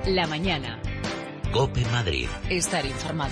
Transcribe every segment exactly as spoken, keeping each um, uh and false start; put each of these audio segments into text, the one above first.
La mañana. COPE Madrid. Estar informado.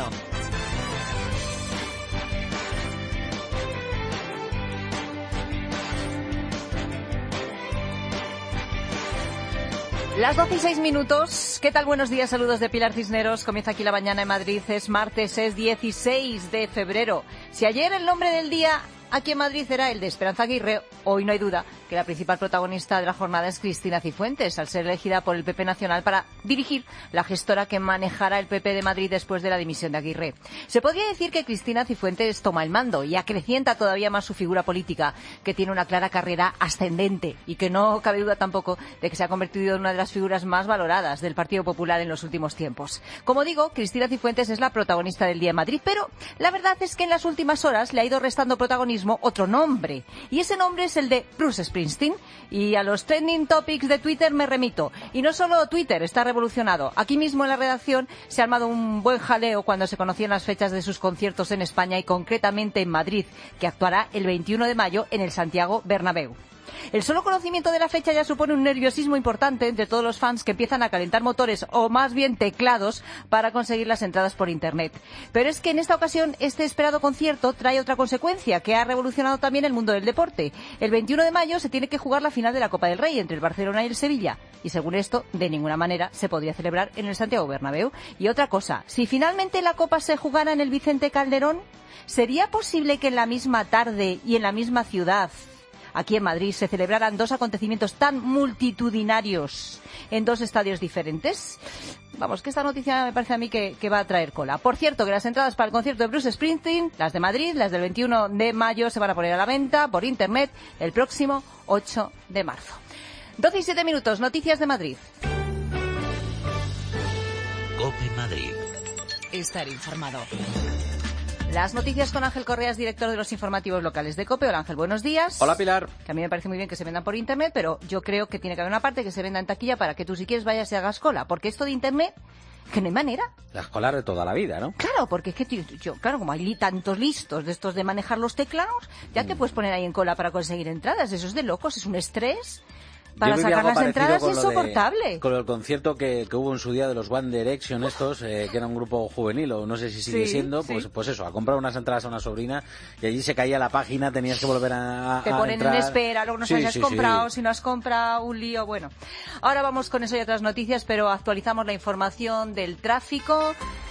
Las doce y seis minutos. ¿Qué tal? Buenos días, saludos de Pilar Cisneros. Comienza aquí la mañana en Madrid. Es martes, es dieciséis de febrero. Si ayer el nombre del día aquí en Madrid era el de Esperanza Aguirre, hoy no hay duda que la principal protagonista de la jornada es Cristina Cifuentes, al ser elegida por el P P Nacional para dirigir la gestora que manejará el P P de Madrid después de la dimisión de Aguirre. Se podría decir que Cristina Cifuentes toma el mando y acrecienta todavía más su figura política, que tiene una clara carrera ascendente y que no cabe duda tampoco de que se ha convertido en una de las figuras más valoradas del Partido Popular en los últimos tiempos. Como digo, Cristina Cifuentes es la protagonista del día en Madrid, pero la verdad es que en las últimas horas le ha ido restando protagonismo otro nombre, y ese nombre es el de Bruce Springsteen. Y a los trending topics de Twitter me remito. Y no solo Twitter está revolucionado. Aquí mismo en la redacción se ha armado un buen jaleo cuando se conocían las fechas de sus conciertos en España y concretamente en Madrid, que actuará el veintiuno de mayo en el Santiago Bernabéu. El solo conocimiento de la fecha ya supone un nerviosismo importante entre todos los fans que empiezan a calentar motores, o más bien teclados, para conseguir las entradas por Internet. Pero es que en esta ocasión este esperado concierto trae otra consecuencia que ha revolucionado también el mundo del deporte. El veintiuno de mayo se tiene que jugar la final de la Copa del Rey entre el Barcelona y el Sevilla. Y según esto, de ninguna manera se podría celebrar en el Santiago Bernabéu. Y otra cosa, si finalmente la Copa se jugara en el Vicente Calderón, ¿sería posible que en la misma tarde y en la misma ciudad, aquí en Madrid, se celebraran dos acontecimientos tan multitudinarios en dos estadios diferentes? Vamos, que esta noticia me parece a mí que, que va a traer cola. Por cierto, que las entradas para el concierto de Bruce Springsteen, las de Madrid, las del veintiuno de mayo, se van a poner a la venta por Internet el próximo ocho de marzo. doce y siete minutos, noticias de Madrid. COPE Madrid. Estar informado. Las noticias con Ángel Correas, director de los informativos locales de COPE. Hola Ángel, buenos días. Hola Pilar. Que a mí me parece muy bien que se vendan por Internet, pero yo creo que tiene que haber una parte que se venda en taquilla para que tú si quieres vayas y hagas cola, porque esto de Internet, que no hay manera. Las colas de toda la vida, ¿no? Claro, porque es que yo, yo claro, como hay tantos listos de estos de manejar los teclados, ya te puedes poner ahí en cola para conseguir entradas. Eso es de locos, es un estrés. Para sacar las entradas es insoportable. De, con el concierto que, que hubo en su día de los One Direction estos, eh, que era un grupo juvenil, o no sé si sigue sí, siendo, pues sí. pues eso, a comprar unas entradas a una sobrina y allí se caía la página, tenías que volver a, a Te ponen entrar. en espera, luego no sabes sí, si has sí, comprado, sí. si no has comprado, un lío, bueno. Ahora vamos con eso y otras noticias, pero actualizamos la información del tráfico.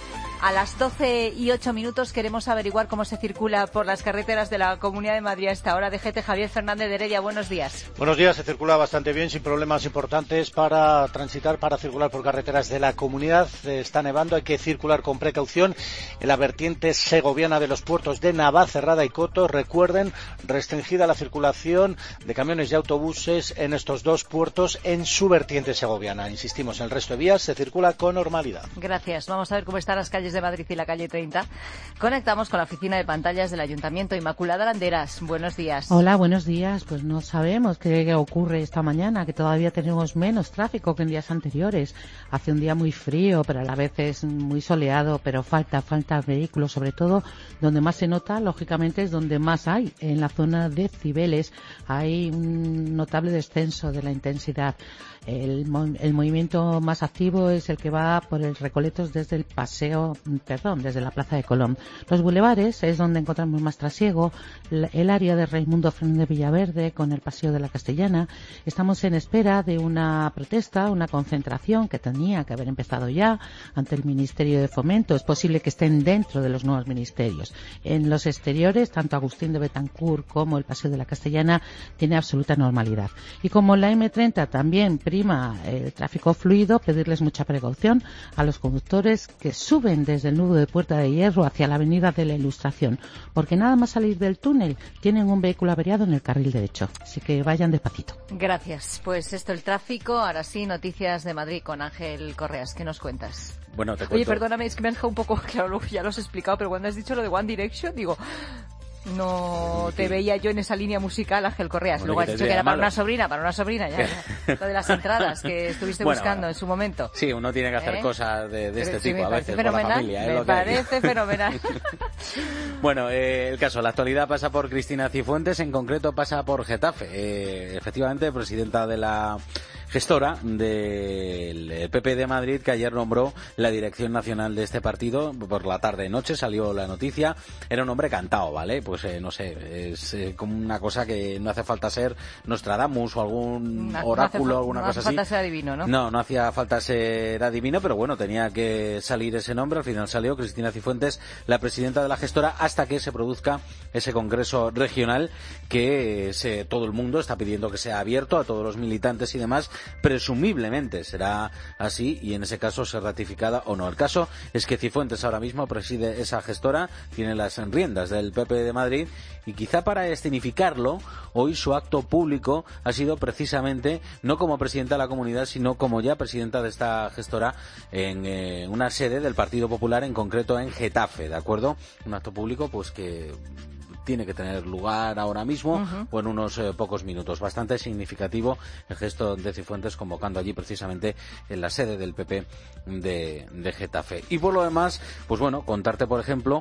A las doce y ocho minutos queremos averiguar cómo se circula por las carreteras de la Comunidad de Madrid a esta hora. D G T Javier Fernández de Heredia, buenos días. Buenos días, se circula bastante bien, sin problemas importantes para transitar, para circular por carreteras de la comunidad. Está nevando, hay que circular con precaución en la vertiente segoviana de los puertos de Navacerrada y Coto. Recuerden, restringida la circulación de camiones y autobuses en estos dos puertos en su vertiente segoviana. Insistimos, en el resto de vías se circula con normalidad. Gracias. Vamos a ver cómo están las calles de Madrid y la calle treinta. Conectamos con la oficina de pantallas del Ayuntamiento. Inmaculada Landeras, buenos días. Hola, buenos días. Pues no sabemos qué ocurre esta mañana, que todavía tenemos menos tráfico que en días anteriores. Hace un día muy frío, pero a la vez es muy soleado, pero falta, falta vehículos, sobre todo donde más se nota, lógicamente, es donde más hay. En la zona de Cibeles hay un notable descenso de la intensidad. El, el movimiento más activo es el que va por el Recoletos desde el paseo, perdón, desde la Plaza de Colón. Los bulevares es donde encontramos más trasiego, el área de Raimundo Fernández Villaverde con el Paseo de la Castellana. Estamos en espera de una protesta, una concentración que tenía que haber empezado ya ante el Ministerio de Fomento. Es posible que estén dentro de los nuevos ministerios. En los exteriores, tanto Agustín de Betancourt como el Paseo de la Castellana tiene absoluta normalidad. Y como la eme treinta también el tráfico fluido, pedirles mucha precaución a los conductores que suben desde el nudo de Puerta de Hierro hacia la Avenida de la Ilustración, porque nada más salir del túnel tienen un vehículo averiado en el carril derecho, así que vayan despacito. Gracias. Pues esto, el tráfico. Ahora sí, noticias de Madrid con Ángel Correas. ¿Qué nos cuentas? Bueno, te cuento. Oye, perdóname, es que me has dejado un poco, claro, ya lo has explicado, pero cuando has dicho lo de One Direction, digo, no te veía yo en esa línea musical, Ángel Correas. Bueno, Luego has que dicho que era malo. para una sobrina, para una sobrina, ya, ya. Lo de las entradas que estuviste bueno, buscando en su momento. Sí, uno tiene que hacer ¿Eh? de, de Pero este sí, tipo a veces por la familia. Me es lo parece que fenomenal. Bueno, eh, el caso, la actualidad pasa por Cristina Cifuentes, en concreto pasa por Getafe. Eh, efectivamente, presidenta de la gestora del P P de Madrid, que ayer nombró la dirección nacional de este partido. Por la tarde-noche salió la noticia. Era un hombre cantado, ¿vale? Pues eh, no sé, es eh, como una cosa que no hace falta ser Nostradamus o algún no, oráculo, no alguna no cosa así. No hace falta así. ser adivino, ¿no? No, no hacía falta ser adivino, pero bueno, tenía que salir ese nombre. Al final salió Cristina Cifuentes, la presidenta de la gestora, hasta que se produzca ese congreso regional que se, todo el mundo está pidiendo que sea abierto a todos los militantes y demás. Presumiblemente será así y en ese caso se ratificada o no. El caso es que Cifuentes ahora mismo preside esa gestora, tiene las riendas del P P de Madrid y quizá para escenificarlo, hoy su acto público ha sido precisamente no como presidenta de la comunidad, sino como ya presidenta de esta gestora en eh, una sede del Partido Popular, en concreto en Getafe, ¿de acuerdo? Un acto público pues que tiene que tener lugar ahora mismo uh-huh. o en unos eh, pocos minutos. Bastante significativo el gesto de Cifuentes convocando allí precisamente en la sede del P P de, de Getafe. Y por lo demás, pues bueno, contarte por ejemplo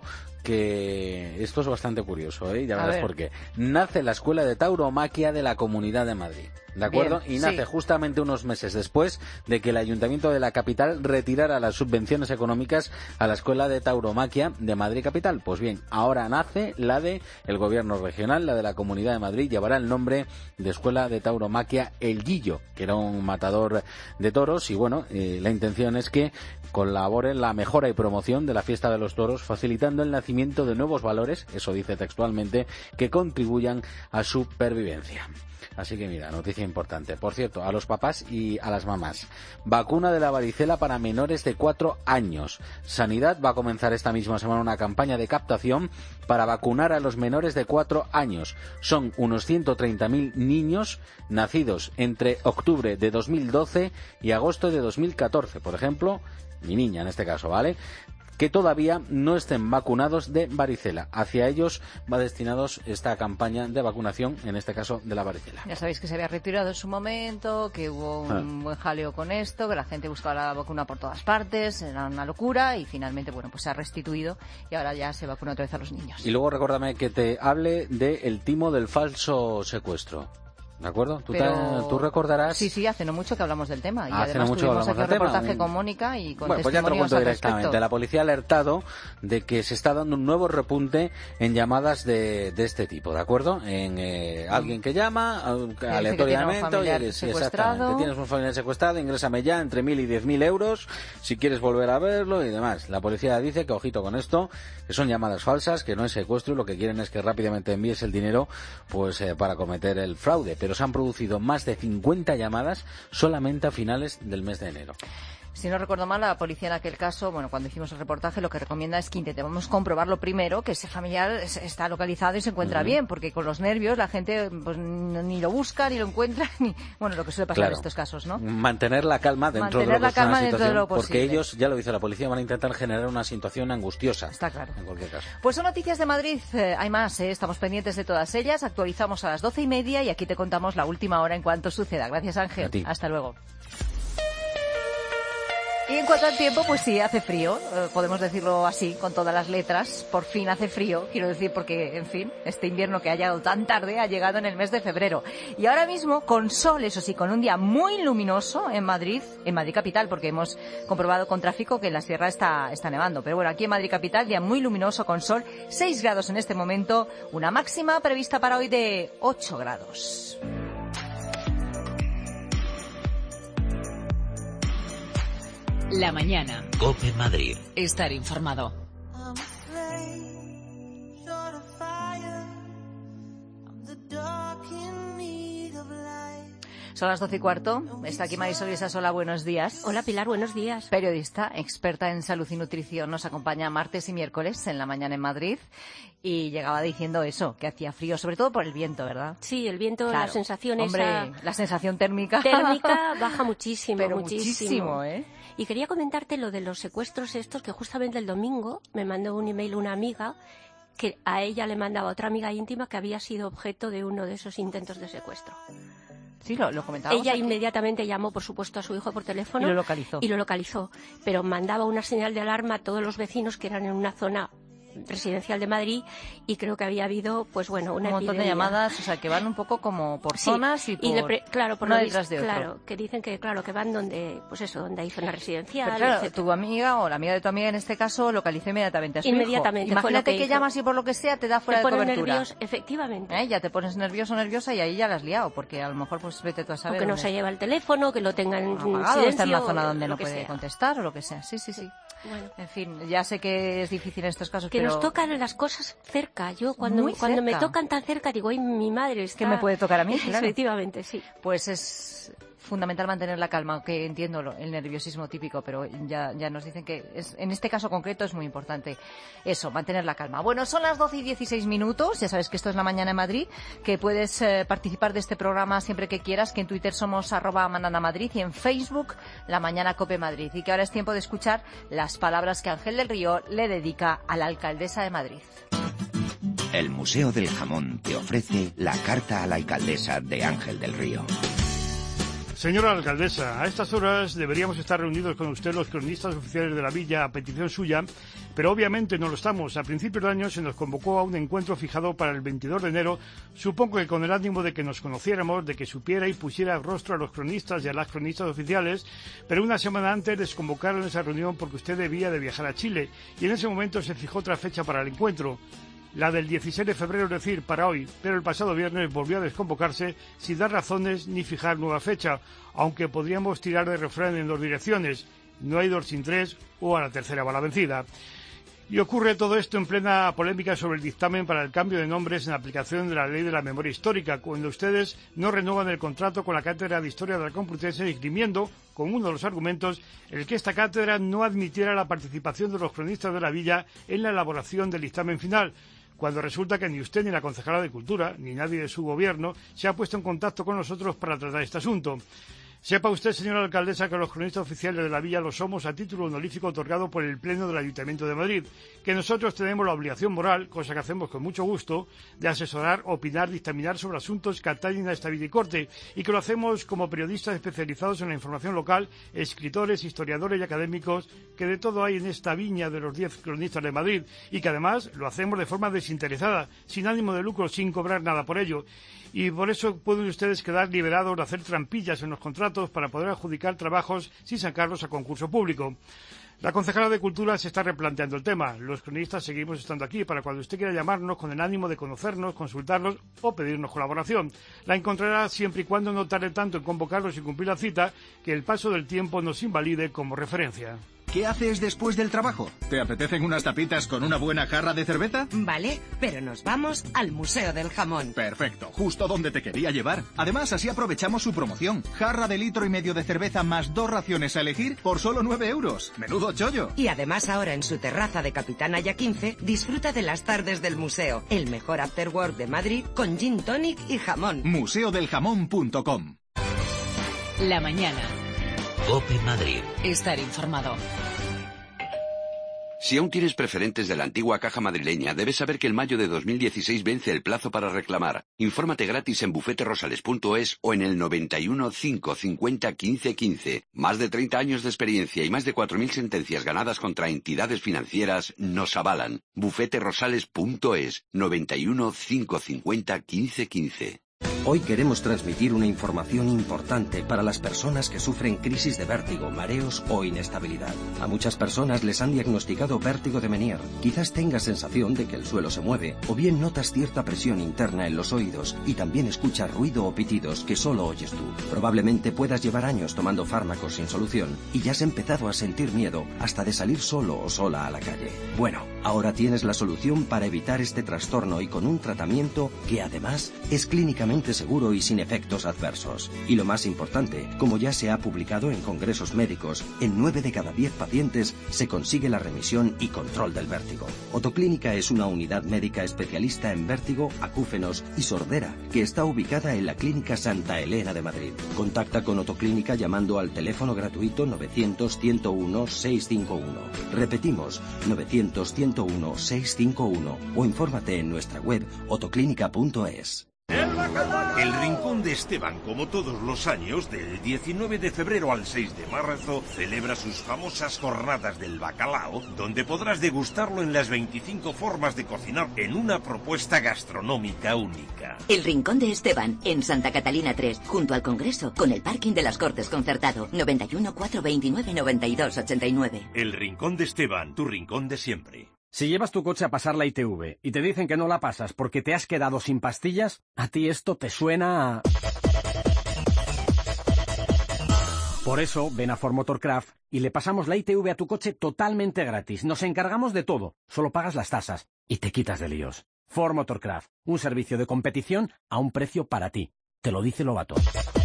que esto es bastante curioso, ¿eh? Ya verás por qué. Nace la Escuela de Tauromaquia de la Comunidad de Madrid, ¿de acuerdo? Bien, y nace sí. justamente unos meses después de que el Ayuntamiento de la capital retirara las subvenciones económicas a la Escuela de Tauromaquia de Madrid Capital. Pues bien, ahora nace la de el Gobierno regional, la de la Comunidad de Madrid, llevará el nombre de Escuela de Tauromaquia El Guillo, que era un matador de toros, y bueno, eh, la intención es que colabore en la mejora y promoción de la fiesta de los toros, facilitando el nacimiento de nuevos valores, eso dice textualmente, que contribuyan a su pervivencia. Así que mira, noticia importante. Por cierto, a los papás y a las mamás. Vacuna de la varicela para menores de cuatro años. Sanidad va a comenzar esta misma semana una campaña de captación para vacunar a los menores de cuatro años. Son unos ciento treinta mil niños nacidos entre octubre de dos mil doce y agosto de dos mil catorce. Por ejemplo, mi niña en este caso, ¿vale?, que todavía no estén vacunados de varicela. Hacia ellos va destinados esta campaña de vacunación, en este caso de la varicela. Ya sabéis que se había retirado en su momento, que hubo un ah. buen jaleo con esto, que la gente buscaba la vacuna por todas partes, era una locura y finalmente, bueno, pues se ha restituido y ahora ya se vacuna otra vez a los niños. Y luego recuérdame que te hable del timo del falso secuestro. ¿De acuerdo? ¿Tú, Pero... te, ¿Tú recordarás? Sí, sí, hace no mucho que hablamos del tema. Y hace además no mucho tuvimos aquí un reportaje tema. con Mónica y con bueno, pues ya te lo cuento directamente. Respecto. La policía ha alertado de que se está dando un nuevo repunte en llamadas de, de este tipo, ¿de acuerdo? En eh, alguien que llama que aleatoriamente, oye, sí, exactamente, tienes un familiar secuestrado, ingrésame ya entre mil y diez mil euros si quieres volver a verlo y demás. La policía dice que ojito con esto, que son llamadas falsas, que no es secuestro y lo que quieren es que rápidamente envíes el dinero pues eh, para cometer el fraude. Pero se han producido más de cincuenta llamadas solamente a finales del mes de enero. Si no recuerdo mal, la policía en aquel caso, bueno, cuando hicimos el reportaje, lo que recomienda es que intentemos comprobarlo primero, que ese familiar está localizado y se encuentra uh-huh. bien, porque con los nervios la gente pues ni lo busca, ni lo encuentra, ni bueno, lo que suele pasar claro. en estos casos, ¿no? Mantener la calma dentro Mantener de lo la calma dentro de lo posible. Porque ellos, ya lo dice la policía, van a intentar generar una situación angustiosa. Está claro. En cualquier caso. Pues son noticias de Madrid, eh, hay más, eh, estamos pendientes de todas ellas, actualizamos a las doce y media y aquí te contamos la última hora en cuanto suceda. Gracias, Ángel. A ti. Hasta luego. Y en cuanto al tiempo, pues sí, hace frío, eh, podemos decirlo así, con todas las letras. Por fin hace frío, quiero decir, porque, en fin, este invierno que ha llegado tan tarde ha llegado en el mes de febrero. Y ahora mismo, con sol, eso sí, con un día muy luminoso en Madrid, en Madrid capital, porque hemos comprobado con tráfico que en la sierra está, está nevando. Pero bueno, aquí en Madrid capital, día muy luminoso con sol, seis grados en este momento, una máxima prevista para hoy de ocho grados. La mañana. COPE Madrid. Estar informado. Son las doce y cuarto. Está aquí Marisol Isasola. Buenos días. Hola, Pilar. Buenos días. Periodista, experta en salud y nutrición. Nos acompaña martes y miércoles en la mañana en Madrid. Y llegaba diciendo eso, que hacía frío, sobre todo por el viento, ¿verdad? Sí, el viento, claro. La sensación Hombre, esa... la sensación térmica. Térmica baja muchísimo, Pero muchísimo. muchísimo, ¿eh? Y quería comentarte lo de los secuestros estos, que justamente el domingo me mandó un email una amiga que a ella le mandaba otra amiga íntima que había sido objeto de uno de esos intentos de secuestro. Sí, lo, lo comentábamos. Ella aquí. Inmediatamente llamó, por supuesto, a su hijo por teléfono. Y lo localizó. Y lo localizó. Pero mandaba una señal de alarma a todos los vecinos que eran en una zona residencial de Madrid y creo que había habido, pues bueno, una un montón epidemia. de llamadas, o sea, que van un poco como por Sí, zonas y por y le pre- claro, por una lo detrás de visto, otro. claro, que dicen que claro que van donde, pues eso, donde hay zona residencial. Pero claro, etcétera. tu amiga o la amiga de tu amiga en este caso localizó inmediatamente a su hijo. Inmediatamente, fue lo Imagínate que que, hizo. llamas y por lo que sea te da fuera Te de pone cobertura. nervioso, efectivamente. ¿Eh? Ya te pones nervioso o nerviosa y ahí ya la has liado, porque a lo mejor pues vete tú a O saber. que no dónde se lleva el teléfono, que lo tenga en apagado, silencio, está en una zona o donde lo no que puede sea. contestar o lo que sea. Sí, sí, sí. Bueno. En fin, ya sé que es difícil en estos casos, Que pero nos tocan las cosas cerca. Yo cuando, Muy cuando me cerca. tocan tan cerca digo, ay, mi madre está... ¿Qué me puede tocar a mí? Claro. Efectivamente, sí. pues es fundamental mantener la calma, aunque entiendo lo- el nerviosismo típico, pero ya, ya nos dicen que es, en este caso concreto es muy importante eso, mantener la calma. Bueno, son las doce y dieciséis minutos, ya sabes que esto es La Mañana en Madrid, que puedes eh, participar de este programa siempre que quieras, que en Twitter somos arroba Manana Madrid y en Facebook La Mañana Cope Madrid, y que ahora es tiempo de escuchar las palabras que Ángel del Río le dedica a la alcaldesa de Madrid. El Museo del Jamón te ofrece la carta a la alcaldesa de Ángel del Río. Señora alcaldesa, a estas horas deberíamos estar reunidos con usted los cronistas oficiales de la villa a petición suya, pero obviamente no lo estamos. A principios de año se nos convocó a un encuentro fijado para el veintidós de enero, supongo que con el ánimo de que nos conociéramos, de que supiera y pusiera rostro a los cronistas y a las cronistas oficiales, pero una semana antes desconvocaron esa reunión porque usted debía de viajar a Chile y en ese momento se fijó otra fecha para el encuentro. La del dieciséis de febrero, es decir, para hoy, pero el pasado viernes volvió a desconvocarse sin dar razones ni fijar nueva fecha, aunque podríamos tirar de refrán en dos direcciones, no hay dos sin tres o a la tercera va la vencida. Y ocurre todo esto en plena polémica sobre el dictamen para el cambio de nombres en aplicación de la Ley de la Memoria Histórica, cuando ustedes no renuevan el contrato con la Cátedra de Historia de la Complutense, esgrimiendo, con uno de los argumentos, el que esta cátedra no admitiera la participación de los cronistas de la villa en la elaboración del dictamen final, cuando resulta que ni usted ni la concejala de Cultura, ni nadie de su gobierno, se ha puesto en contacto con nosotros para tratar este asunto. Sepa usted, señora alcaldesa, que los cronistas oficiales de la villa lo somos a título honorífico otorgado por el Pleno del Ayuntamiento de Madrid, que nosotros tenemos la obligación moral, cosa que hacemos con mucho gusto, de asesorar, opinar, dictaminar sobre asuntos que atañen a esta vida y corte, y que lo hacemos como periodistas especializados en la información local, escritores, historiadores y académicos, que de todo hay en esta viña de los diez cronistas de Madrid, y que además lo hacemos de forma desinteresada, sin ánimo de lucro, sin cobrar nada por ello. Y por eso pueden ustedes quedar liberados de hacer trampillas en los contratos para poder adjudicar trabajos sin sacarlos a concurso público. La concejala de Cultura se está replanteando el tema. Los cronistas seguimos estando aquí para cuando usted quiera llamarnos con el ánimo de conocernos, consultarnos o pedirnos colaboración. La encontrará siempre y cuando no tarde tanto en convocarlos y cumplir la cita, que el paso del tiempo nos invalide como referencia. ¿Qué haces después del trabajo? ¿Te apetecen unas tapitas con una buena jarra de cerveza? Vale, pero nos vamos al Museo del Jamón. Perfecto, justo donde te quería llevar. Además, así aprovechamos su promoción. Jarra de litro y medio de cerveza más dos raciones a elegir por solo nueve euros. ¡Menudo chollo! Y además ahora en su terraza de Capitán Aya quince, disfruta de las tardes del museo. El mejor afterwork de Madrid con gin tonic y jamón. museo del jamón punto com. La mañana. Cope Madrid. Estar informado. Si aún tienes preferentes de la antigua caja madrileña, debes saber que en mayo de dos mil dieciséis vence el plazo para reclamar. Infórmate gratis en bufete rosales punto es o en el noventa y uno, cinco cincuenta, quince quince. Más de treinta años de experiencia y más de cuatro mil sentencias ganadas contra entidades financieras nos avalan. bufete rosales punto es, noventa y uno, cinco cincuenta, quince quince. Hoy queremos transmitir una información importante para las personas que sufren crisis de vértigo, mareos o inestabilidad. A muchas personas les han diagnosticado vértigo de Meniere. Quizás tengas sensación de que el suelo se mueve, o bien notas cierta presión interna en los oídos y también escuchas ruido o pitidos que solo oyes tú. Probablemente puedas llevar años tomando fármacos sin solución y ya has empezado a sentir miedo hasta de salir solo o sola a la calle. Bueno, ahora tienes la solución para evitar este trastorno y con un tratamiento que además es clínicamente seguro y sin efectos adversos. Y lo más importante, como ya se ha publicado en congresos médicos, en nueve de cada diez pacientes se consigue la remisión y control del vértigo. Otoclínica es una unidad médica especialista en vértigo, acúfenos y sordera que está ubicada en la Clínica Santa Elena de Madrid. Contacta con Otoclínica llamando al teléfono gratuito novecientos, ciento uno, seiscientos cincuenta y uno. Repetimos, novecientos, ciento uno, seiscientos cincuenta y uno o infórmate en nuestra web otoclínica punto es. El El Rincón de Esteban, como todos los años, del diecinueve de febrero al seis de marzo, celebra sus famosas jornadas del bacalao, donde podrás degustarlo en las veinticinco formas de cocinar en una propuesta gastronómica única. El Rincón de Esteban, en Santa Catalina tres, junto al Congreso, con el parking de las Cortes concertado, noventa y uno, cuatrocientos veintinueve, noventa y dos, ochenta y nueve. El Rincón de Esteban, tu rincón de siempre. Si llevas tu coche a pasar la I T V y te dicen que no la pasas porque te has quedado sin pastillas, a ti esto te suena a... Por eso, ven a Ford Motorcraft y le pasamos la I T V a tu coche totalmente gratis. Nos encargamos de todo, solo pagas las tasas y te quitas de líos. Ford Motorcraft, un servicio de competición a un precio para ti. Te lo dice Lobato.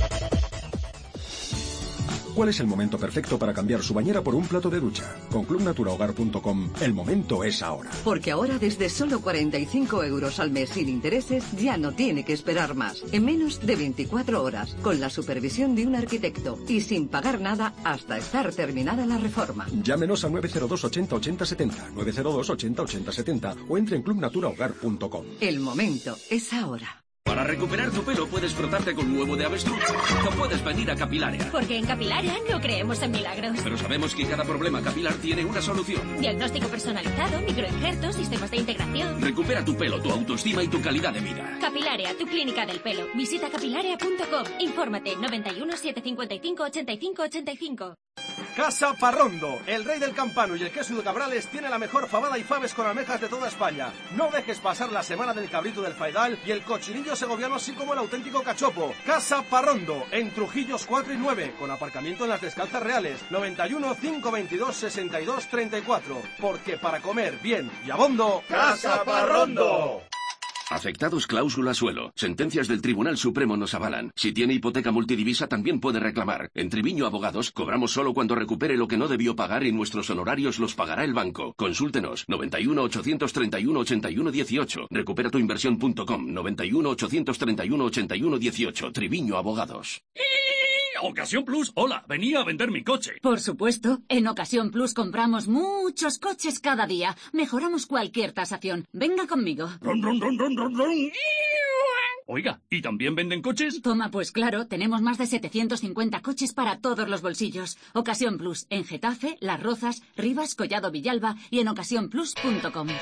¿Cuál es el momento perfecto para cambiar su bañera por un plato de ducha? Con club natura hogar punto com, el momento es ahora. Porque ahora desde solo cuarenta y cinco euros al mes sin intereses ya no tiene que esperar más. En menos de veinticuatro horas, con la supervisión de un arquitecto y sin pagar nada hasta estar terminada la reforma. Llámenos al nueve cero dos ochenta ochenta setenta, nueve cero dos ochenta ochenta setenta o entre en club natura hogar punto com. El momento es ahora. Para recuperar tu pelo puedes frotarte con huevo de avestruz o puedes venir a Capilaria. Porque en Capilaria no creemos en milagros. Pero sabemos que cada problema capilar tiene una solución. Diagnóstico personalizado, microinjertos, sistemas de integración. Recupera tu pelo, tu autoestima y tu calidad de vida. Capilaria, tu clínica del pelo. Visita capilaria punto com. Infórmate noventa y uno, setecientos cincuenta y cinco, ochenta y cinco ochenta y cinco. Casa Parrondo, el rey del campano y el queso de Cabrales, tiene la mejor fabada y faves con almejas de toda España. No dejes pasar la semana del cabrito del Faidal y el cochinillo segoviano, así como el auténtico cachopo. Casa Parrondo, en Trujillos cuatro y nueve, con aparcamiento en las Descalzas Reales, noventa y uno, cinco veintidós, sesenta y dos, treinta y cuatro. Porque para comer bien y abondo, Casa Parrondo. Afectados cláusula suelo. Sentencias del Tribunal Supremo nos avalan. Si tiene hipoteca multidivisa también puede reclamar. En Triviño Abogados cobramos solo cuando recupere lo que no debió pagar y nuestros honorarios los pagará el banco. Consúltenos. noventa y uno, ochocientos treinta y uno, ochenta y uno dieciocho. Recupera tu inversión punto com. noventa y uno, ochocientos treinta y uno, ochenta y uno dieciocho. Triviño Abogados. Ocasión Plus, hola, venía a vender mi coche. Por supuesto, en Ocasión Plus compramos muchos coches cada día. Mejoramos cualquier tasación. Venga conmigo. Ron, ron, ron, ron, ron, ron. Oiga, ¿y también venden coches? Toma, pues claro, tenemos más de setecientos cincuenta coches para todos los bolsillos. Ocasión Plus, en Getafe, Las Rozas, Rivas, Collado Villalba y en ocasión plus punto com.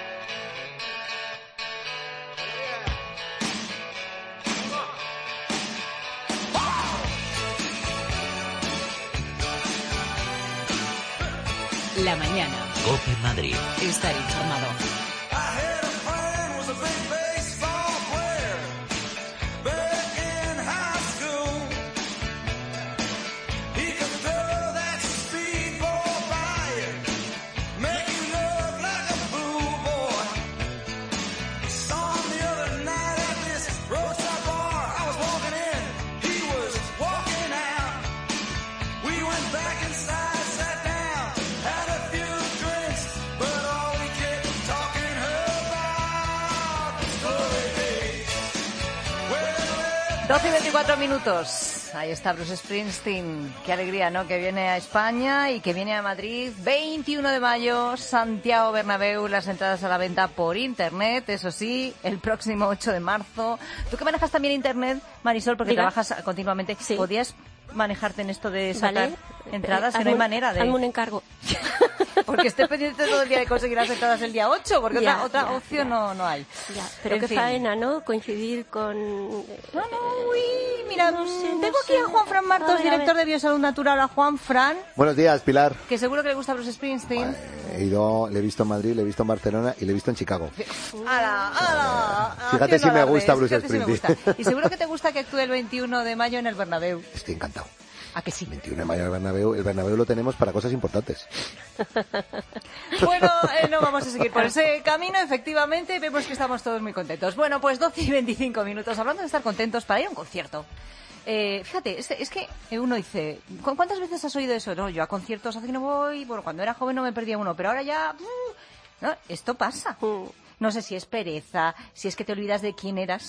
La mañana. COPE Madrid. Estar informado. doce y veinticuatro minutos. Ahí está Bruce Springsteen. Qué alegría, ¿no? Que viene a España y que viene a Madrid. veintiuno de mayo, Santiago Bernabéu. Las entradas a la venta por internet, eso sí, el próximo ocho de marzo. Tú que manejas también internet, Marisol, porque Diga. trabajas continuamente. Sí. ¿Podías manejarte en esto de sacar Vale. entradas? Eh, Que no hay hazme- manera de... hazme un encargo. Porque esté pendiente todo el día de conseguir las entradas el día ocho, porque Ya, otra, otra ya, opción ya. no, no hay. Ya, pero En qué fin. faena, ¿no? Coincidir con... No, no, uy, mira, No sé, tengo no aquí sé. a Juan Fran A Martos, ver, a director ver. de Biosalud Natural. A Juan Fran, Buenos días, Pilar. que seguro que le gusta Bruce Springsteen. He ido, le he visto en Madrid, le he visto en Barcelona y le he visto en Chicago. ¡Hala, hala! Fíjate si me Haciendo gusta alardes, Bruce fíjate si me Springsteen. gusta. Y seguro que te gusta que actúe el veintiuno de mayo en el Bernabéu. Estoy encantado. ¿A que sí? veintiuno de mayo el Bernabéu, el Bernabéu lo tenemos para cosas importantes. Bueno, eh, no vamos a seguir por ese camino, efectivamente, vemos que estamos todos muy contentos. Bueno, pues doce y veinticinco minutos, hablando de estar contentos para ir a un concierto. Eh, fíjate, es, es que uno dice, ¿cu- ¿cuántas veces has oído eso? No, yo a conciertos hace que no voy, bueno, cuando era joven no me perdía uno, pero ahora ya... mm, no, esto pasa. No sé si es pereza, si es que te olvidas de quién eras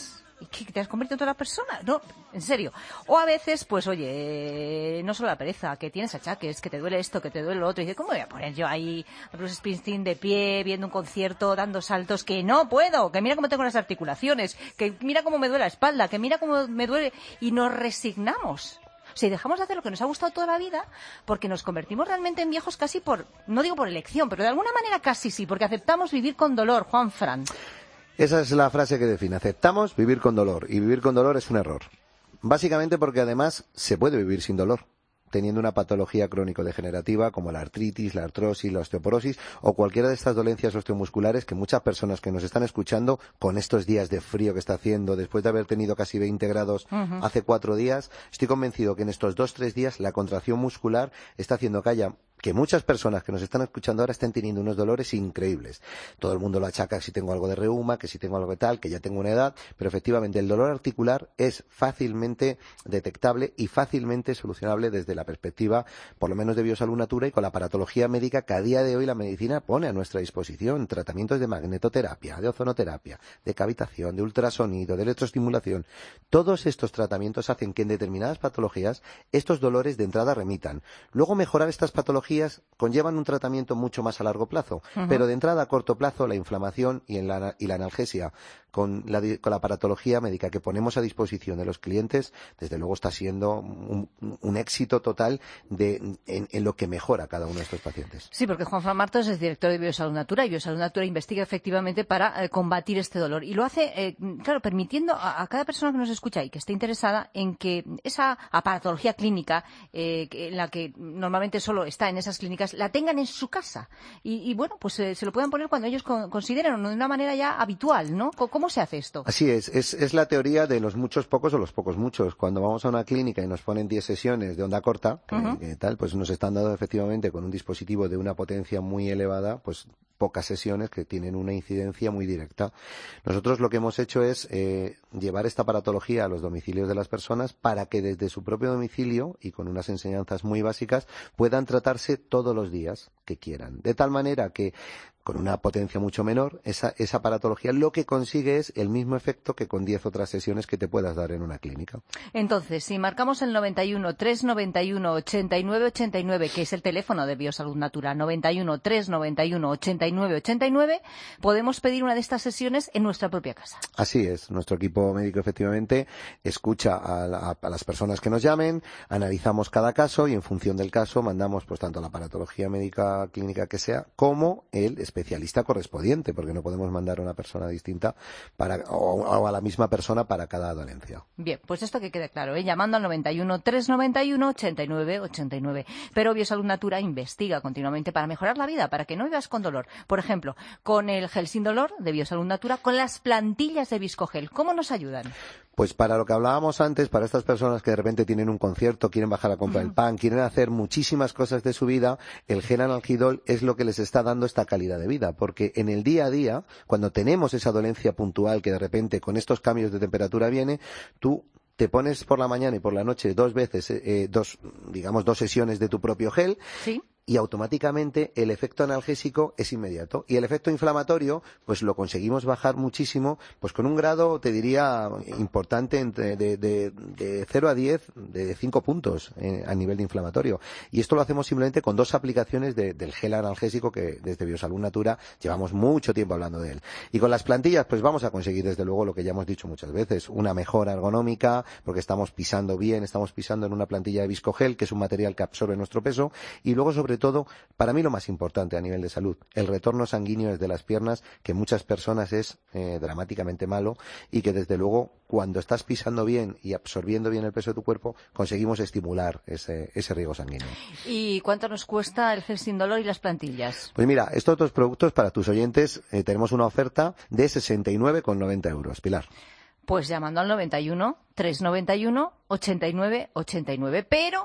¿Qué, te has convertido en otra persona? No, en serio. O a veces, pues oye, no solo la pereza, que tienes achaques, que te duele esto, que te duele lo otro. Y dices, ¿cómo voy a poner yo ahí a Bruce Springsteen de pie, viendo un concierto, dando saltos? Que no puedo, que mira cómo tengo las articulaciones, que mira cómo me duele la espalda, que mira cómo me duele... Y nos resignamos. O sea, dejamos de hacer lo que nos ha gustado toda la vida porque nos convertimos realmente en viejos casi por, no digo por elección, pero de alguna manera casi sí, porque aceptamos vivir con dolor, Juan Fran. Esa es la frase que define. Aceptamos vivir con dolor. Y vivir con dolor es un error. Básicamente porque además se puede vivir sin dolor, teniendo una patología crónico-degenerativa como la artritis, la artrosis, la osteoporosis o cualquiera de estas dolencias osteomusculares que muchas personas que nos están escuchando con estos días de frío que está haciendo, después de haber tenido casi veinte grados uh-huh. hace cuatro días, estoy convencido que en estos dos, tres días la contracción muscular está haciendo que haya que muchas personas que nos están escuchando ahora estén teniendo unos dolores increíbles. Todo el mundo lo achaca si tengo algo de reuma, que si tengo algo de tal, que ya tengo una edad, pero efectivamente el dolor articular es fácilmente detectable y fácilmente solucionable desde la perspectiva, por lo menos de Biosalud Natura y con la aparatología médica que a día de hoy la medicina pone a nuestra disposición. Tratamientos de magnetoterapia, de ozonoterapia, de cavitación, de ultrasonido, de electroestimulación. Todos estos tratamientos hacen que en determinadas patologías estos dolores de entrada remitan. Luego mejorar estas patologías conllevan un tratamiento mucho más a largo plazo, uh-huh. pero de entrada a corto plazo la inflamación y, en la, y la analgesia con la, con la aparatología médica que ponemos a disposición de los clientes, desde luego está siendo un, un éxito total de, en, en lo que mejora cada uno de estos pacientes. Sí, porque Juan Fran Martos es director de Biosalud Natura y Biosalud Natura investiga efectivamente para eh, combatir este dolor y lo hace, eh, claro, permitiendo a, a cada persona que nos escucha y que esté interesada en que esa aparatología clínica eh, en la que normalmente solo está en esas clínicas, la tengan en su casa y, y bueno, pues eh, se lo puedan poner cuando ellos con, consideren de una manera ya habitual, ¿no? ¿Cómo se hace esto? Así es, es, es la teoría de los muchos pocos o los pocos muchos. Cuando vamos a una clínica y nos ponen diez sesiones de onda corta, que, uh-huh. que tal, pues nos están dando efectivamente con un dispositivo de una potencia muy elevada, pues pocas sesiones que tienen una incidencia muy directa. Nosotros lo que hemos hecho es eh, llevar esta aparatología a los domicilios de las personas para que desde su propio domicilio y con unas enseñanzas muy básicas puedan tratarse todos los días que quieran. De tal manera que con una potencia mucho menor, esa, esa aparatología lo que consigue es el mismo efecto que con diez otras sesiones que te puedas dar en una clínica. Entonces, si marcamos el noventa y uno, trescientos noventa y uno, ochenta y nueve ochenta y nueve, que es el teléfono de Biosalud Natura, noventa y uno, trescientos noventa y uno, ochenta y nueve ochenta y nueve, podemos pedir una de estas sesiones en nuestra propia casa. Así es, nuestro equipo médico efectivamente escucha a, la, a las personas que nos llamen, analizamos cada caso y en función del caso mandamos pues tanto la aparatología médica clínica que sea como el especialista correspondiente, porque no podemos mandar a una persona distinta para, o, o a la misma persona para cada dolencia. Bien, pues esto que quede claro, ¿eh? Llamando al noventa y uno, trescientos noventa y uno, ochenta y nueve ochenta y nueve. Pero Biosalud Natura investiga continuamente para mejorar la vida, para que no vivas con dolor. Por ejemplo, con el gel sin dolor de Biosalud Natura, con las plantillas de Viscogel. ¿Cómo nos ayudan? Pues para lo que hablábamos antes, para estas personas que de repente tienen un concierto, quieren bajar a comprar el pan, quieren hacer muchísimas cosas de su vida, el gel analgidol es lo que les está dando esta calidad de vida, porque en el día a día, cuando tenemos esa dolencia puntual que de repente con estos cambios de temperatura viene, tú te pones por la mañana y por la noche dos veces, eh, dos, digamos, dos sesiones de tu propio gel. Sí. Y automáticamente el efecto analgésico es inmediato. Y el efecto inflamatorio, pues lo conseguimos bajar muchísimo, pues con un grado, te diría, importante entre de, de, de cero a diez, de cinco puntos eh, a nivel de inflamatorio. Y esto lo hacemos simplemente con dos aplicaciones de, del gel analgésico que desde Biosalud Natura llevamos mucho tiempo hablando de él. Y con las plantillas, pues vamos a conseguir desde luego lo que ya hemos dicho muchas veces, una mejora ergonómica, porque estamos pisando bien, estamos pisando en una plantilla de Viscogel, que es un material que absorbe nuestro peso, y luego sobre Sobre todo, para mí lo más importante a nivel de salud, el retorno sanguíneo desde las piernas, que muchas personas es eh, dramáticamente malo y que desde luego cuando estás pisando bien y absorbiendo bien el peso de tu cuerpo, conseguimos estimular ese, ese riego sanguíneo. ¿Y cuánto nos cuesta el gel sin dolor y las plantillas? Pues mira, estos dos productos para tus oyentes eh, tenemos una oferta de sesenta y nueve con noventa euros. Pilar. Pues llamando al noventa y uno, trescientos noventa y uno, ochenta y nueve ochenta y nueve, pero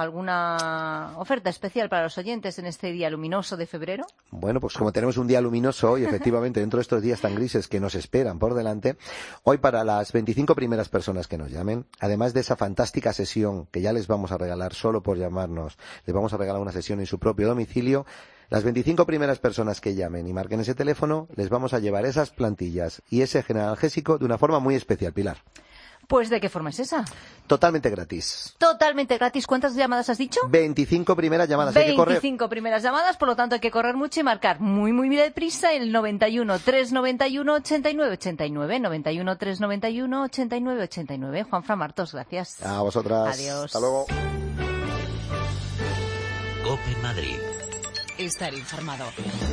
¿alguna oferta especial para los oyentes en este día luminoso de febrero? Bueno, pues como tenemos un día luminoso y efectivamente dentro de estos días tan grises que nos esperan por delante, hoy para las veinticinco primeras personas que nos llamen, además de esa fantástica sesión que ya les vamos a regalar solo por llamarnos, les vamos a regalar una sesión en su propio domicilio, Las veinticinco primeras personas que llamen y marquen ese teléfono, les vamos a llevar esas plantillas y ese gel analgésico de una forma muy especial, Pilar. Pues, ¿de qué forma es esa? Totalmente gratis. Totalmente gratis. ¿Cuántas llamadas has dicho? veinticinco primeras llamadas. Hay que correr. veinticinco primeras llamadas, por lo tanto hay que correr mucho y marcar muy, muy deprisa el noventa y uno, trescientos noventa y uno, ochenta y nueve ochenta y nueve, noventa y uno, trescientos noventa y uno, ochenta y nueve ochenta y nueve. Juanfran Martos, gracias. A vosotras. Adiós. Hasta luego. COPE Madrid. Estar informado.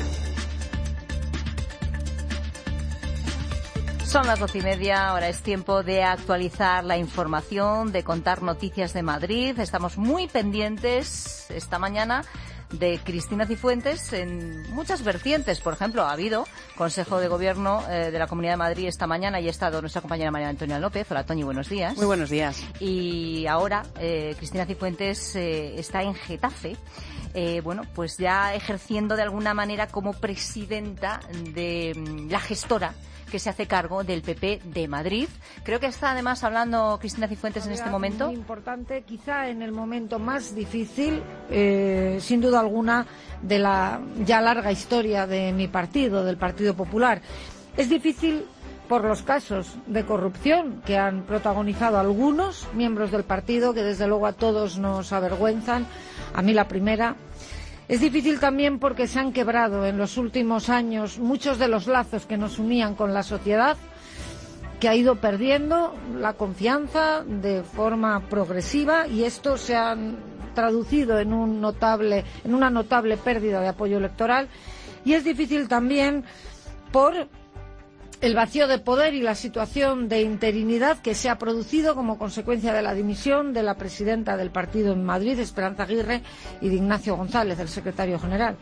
Son las doce y media, ahora es tiempo de actualizar la información, de contar noticias de Madrid. Estamos muy pendientes esta mañana de Cristina Cifuentes en muchas vertientes. Por ejemplo, ha habido Consejo de Gobierno eh, de la Comunidad de Madrid esta mañana y ha estado nuestra compañera María Antonia López. Hola, Toñi, buenos días. Muy buenos días. Y ahora eh, Cristina Cifuentes eh, está en Getafe. Eh, bueno, pues ya ejerciendo de alguna manera como presidenta de mm, la gestora que se hace cargo del P P de Madrid. Creo que está además hablando Cristina Cifuentes en este momento. Muy importante, quizá en el momento más difícil, eh, sin duda alguna, de la ya larga historia de mi partido, del Partido Popular. Es difícil por los casos de corrupción que han protagonizado algunos miembros del partido, que desde luego a todos nos avergüenzan, a mí la primera. Es difícil también porque se han quebrado en los últimos años muchos de los lazos que nos unían con la sociedad, que ha ido perdiendo la confianza de forma progresiva, y esto se ha traducido en un notable, en una notable pérdida de apoyo electoral. Y es difícil también por el vacío de poder y la situación de interinidad que se ha producido como consecuencia de la dimisión de la presidenta del partido en Madrid, Esperanza Aguirre, y de Ignacio González, el secretario general.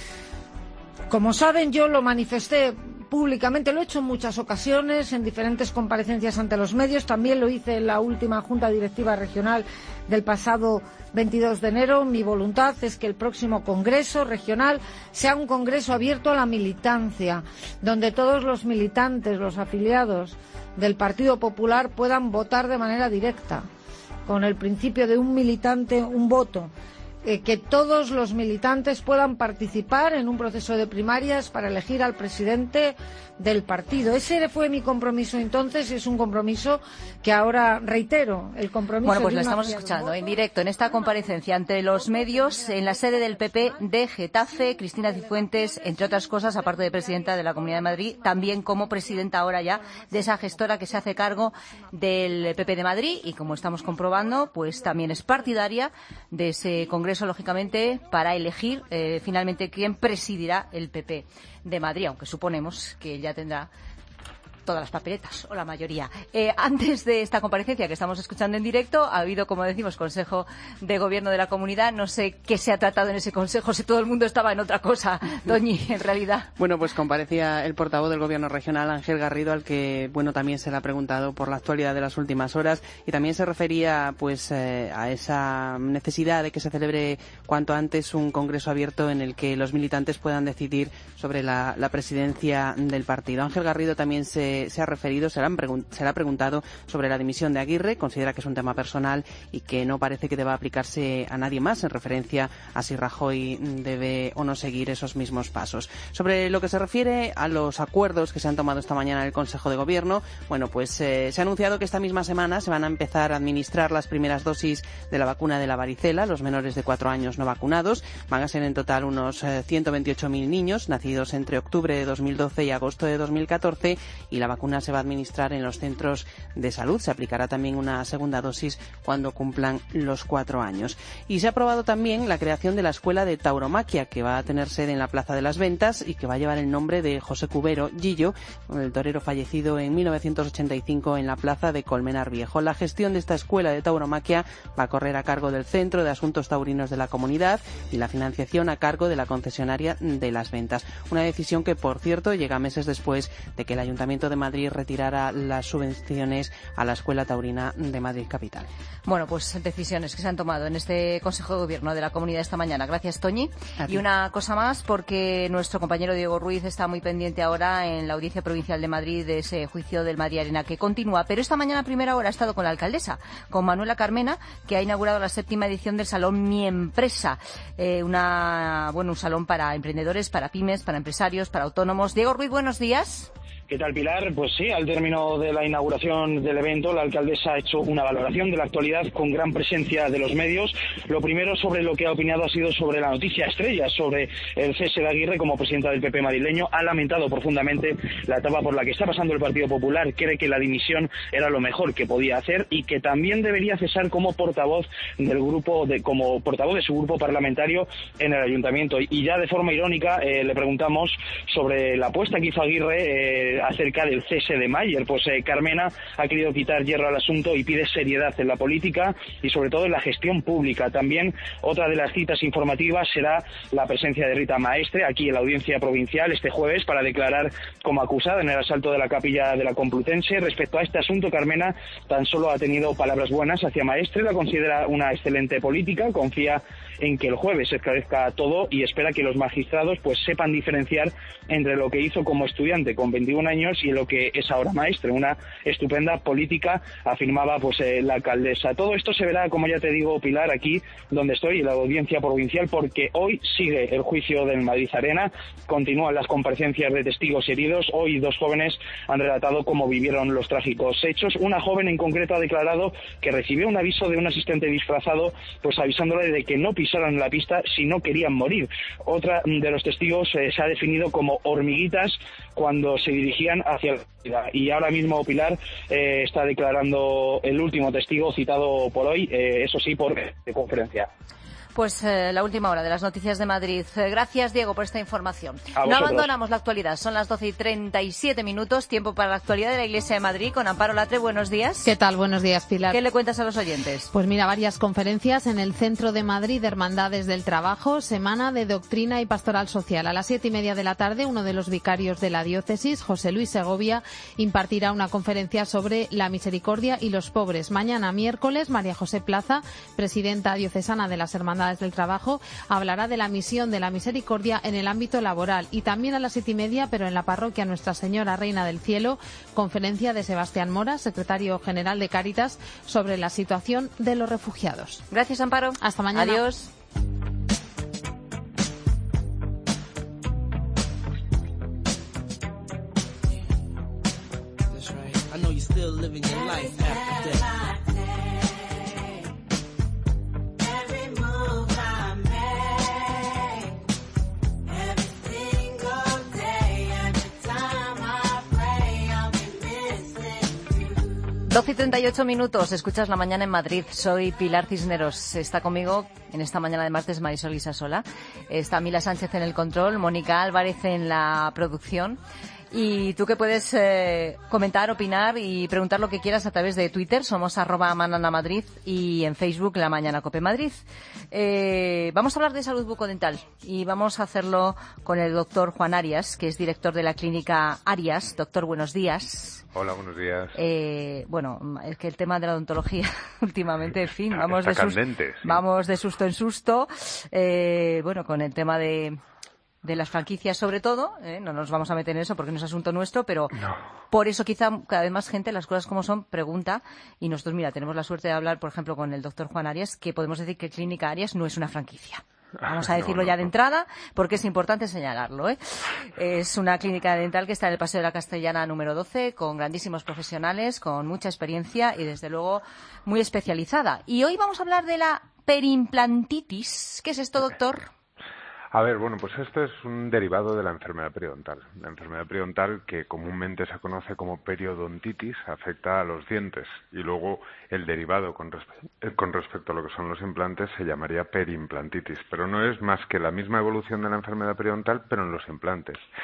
Como saben, yo lo manifesté públicamente, lo he hecho en muchas ocasiones, en diferentes comparecencias ante los medios, también lo hice en la última Junta Directiva Regional del pasado veintidós de enero. Mi voluntad es que el próximo Congreso Regional sea un congreso abierto a la militancia, donde todos los militantes, los afiliados del Partido Popular puedan votar de manera directa, con el principio de un militante, un voto. Eh, que todos los militantes puedan participar en un proceso de primarias para elegir al presidente del partido. Ese fue mi compromiso entonces y es un compromiso que ahora reitero, el compromiso. Bueno, pues de lo una estamos fiel escuchando voto. en directo en esta comparecencia ante los medios en la sede del P P de Getafe. Cristina Cifuentes, entre otras cosas, aparte de presidenta de la Comunidad de Madrid, también como presidenta ahora ya de esa gestora que se hace cargo del P P de Madrid, y como estamos comprobando, pues también es partidaria de ese congreso, lógicamente, para elegir eh, finalmente quién presidirá el P P de Madrid, aunque suponemos que ya tendrá todas las papeletas, o la mayoría. Eh, antes de esta comparecencia que estamos escuchando en directo, ha habido, como decimos, Consejo de Gobierno de la Comunidad. No sé qué se ha tratado en ese Consejo, si todo el mundo estaba en otra cosa, Doñi, en realidad. Bueno, pues comparecía el portavoz del Gobierno regional, Ángel Garrido, al que, bueno, también se le ha preguntado por la actualidad de las últimas horas, y también se refería, pues, eh, a esa necesidad de que se celebre cuanto antes un congreso abierto en el que los militantes puedan decidir sobre la, la presidencia del partido. Ángel Garrido también se se ha referido, se le, han pregun- se le ha preguntado sobre la dimisión de Aguirre. Considera que es un tema personal y que no parece que deba aplicarse a nadie más, en referencia a si Rajoy debe o no seguir esos mismos pasos. Sobre lo que se refiere a los acuerdos que se han tomado esta mañana en el Consejo de Gobierno, bueno, pues eh, se ha anunciado que esta misma semana se van a empezar a administrar las primeras dosis de la vacuna de la varicela, los menores de cuatro años no vacunados. Van a ser en total unos eh, ciento veintiocho mil niños nacidos entre octubre de dos mil doce y agosto de dos mil catorce, y la vacuna se va a administrar en los centros de salud. Se aplicará también una segunda dosis cuando cumplan los cuatro años. Y se ha aprobado también la creación de la Escuela de Tauromaquia, que va a tener sede en la Plaza de las Ventas y que va a llevar el nombre de José Cubero Gillo, el torero fallecido en mil novecientos ochenta y cinco en la Plaza de Colmenar Viejo. La gestión de esta Escuela de Tauromaquia va a correr a cargo del Centro de Asuntos Taurinos de la Comunidad y la financiación a cargo de la concesionaria de Las Ventas. Una decisión que, por cierto, llega meses después de que el Ayuntamiento de de Madrid retirara las subvenciones a la Escuela Taurina de Madrid Capital. Bueno, pues decisiones que se han tomado en este Consejo de Gobierno de la Comunidad esta mañana. Gracias, Toñi. Y una cosa más, porque nuestro compañero Diego Ruiz está muy pendiente ahora en la Audiencia Provincial de Madrid de ese juicio del Madrid Arena que continúa. Pero esta mañana a primera hora ha estado con la alcaldesa, con Manuela Carmena, que ha inaugurado la séptima edición del Salón Mi Empresa. Eh, una, bueno, un salón para emprendedores, para pymes, para empresarios, para autónomos. Diego Ruiz, buenos días. ¿Qué tal, Pilar? Pues sí, al término de la inauguración del evento, la alcaldesa ha hecho una valoración de la actualidad con gran presencia de los medios. Lo primero sobre lo que ha opinado ha sido sobre la noticia estrella, sobre el cese de Aguirre como presidenta del P P madrileño. Ha lamentado profundamente la etapa por la que está pasando el Partido Popular. Cree que la dimisión era lo mejor que podía hacer y que también debería cesar como portavoz del grupo, de, como portavoz de su grupo parlamentario en el ayuntamiento. Y ya de forma irónica eh, le preguntamos sobre la apuesta que hizo Aguirre eh, acerca del cese de Mayer. Pues eh, Carmena ha querido quitar hierro al asunto y pide seriedad en la política y sobre todo en la gestión pública. También otra de las citas informativas será la presencia de Rita Maestre aquí en la Audiencia Provincial este jueves para declarar como acusada en el asalto de la Capilla de la Complutense. Respecto a este asunto, Carmena tan solo ha tenido palabras buenas hacia Maestre, la considera una excelente política, confía en que el jueves se esclarezca todo y espera que los magistrados pues sepan diferenciar entre lo que hizo como estudiante con veintiún años y lo que es ahora maestre. Una estupenda política, afirmaba pues eh, la alcaldesa. Todo esto se verá, como ya te digo, Pilar, aquí donde estoy, en la Audiencia Provincial, porque hoy sigue el juicio del Madrid Arena, continúan las comparecencias de testigos y heridos. Hoy dos jóvenes han relatado cómo vivieron los trágicos hechos. Una joven en concreto ha declarado que recibió un aviso de un asistente disfrazado pues avisándole de que no pisaran la pista si no querían morir. Otra de los testigos eh, se ha definido como hormiguitas cuando se dirigían hacia la ciudad. Y ahora mismo Pilar eh, está declarando el último testigo citado por hoy, eh, eso sí, por eh, conferencia. Pues eh, la última hora de las noticias de Madrid. Eh, gracias, Diego, por esta información. No abandonamos la actualidad. Son las doce y treinta y siete minutos. Tiempo para la actualidad de la Iglesia de Madrid con Amparo Latre. Buenos días. ¿Qué tal? Buenos días, Pilar. ¿Qué le cuentas a los oyentes? Pues mira, varias conferencias en el Centro de Madrid de Hermandades del Trabajo, Semana de Doctrina y Pastoral Social. A las siete y media de la tarde, uno de los vicarios de la diócesis, José Luis Segovia, impartirá una conferencia sobre la misericordia y los pobres. Mañana, miércoles, María José Plaza, presidenta diocesana de las Hermandades del Trabajo, hablará de la misión de la misericordia en el ámbito laboral. Y también a las siete y media, pero en la parroquia Nuestra Señora Reina del Cielo, conferencia de Sebastián Mora, secretario general de Cáritas, sobre la situación de los refugiados. Gracias, Amparo. Hasta mañana. Adiós. doce y treinta y ocho minutos, escuchas La Mañana en Madrid. Soy Pilar Cisneros. Está conmigo en esta mañana de martes Marisol Guisasola. Está Mila Sánchez en el control, Mónica Álvarez en la producción. Y tú que puedes eh, comentar, opinar y preguntar lo que quieras a través de Twitter. Somos arroba Manana Madrid y en Facebook La Mañana Cope Madrid. Eh, vamos a hablar de salud bucodental y vamos a hacerlo con el doctor Juan Arias, que es director de la clínica Arias. Doctor, buenos días. Hola, buenos días. Eh, bueno, es que el tema de la odontología últimamente, en fin, vamos de, susto, sí. vamos de susto en susto. Eh, bueno, con el tema de... de las franquicias sobre todo, ¿eh? No nos vamos a meter en eso porque no es asunto nuestro, pero no. Por eso quizá cada vez más gente, las cosas como son, pregunta, y nosotros, mira, tenemos la suerte de hablar, por ejemplo, con el doctor Juan Arias, que podemos decir que Clínica Arias no es una franquicia. Vamos a decirlo no, no, ya de no. entrada, porque es importante señalarlo, ¿eh? Es una clínica dental que está en el Paseo de la Castellana número doce, con grandísimos profesionales, con mucha experiencia y, desde luego, muy especializada. Y hoy vamos a hablar de la perimplantitis. ¿Qué es esto, doctor? A ver, bueno, pues esto es un derivado de la enfermedad periodontal. La enfermedad periodontal, que comúnmente se conoce como periodontitis, afecta a los dientes y luego el derivado con, respe- con respecto a lo que son los implantes se llamaría perimplantitis, pero no es más que la misma evolución de la enfermedad periodontal, pero en los implantes.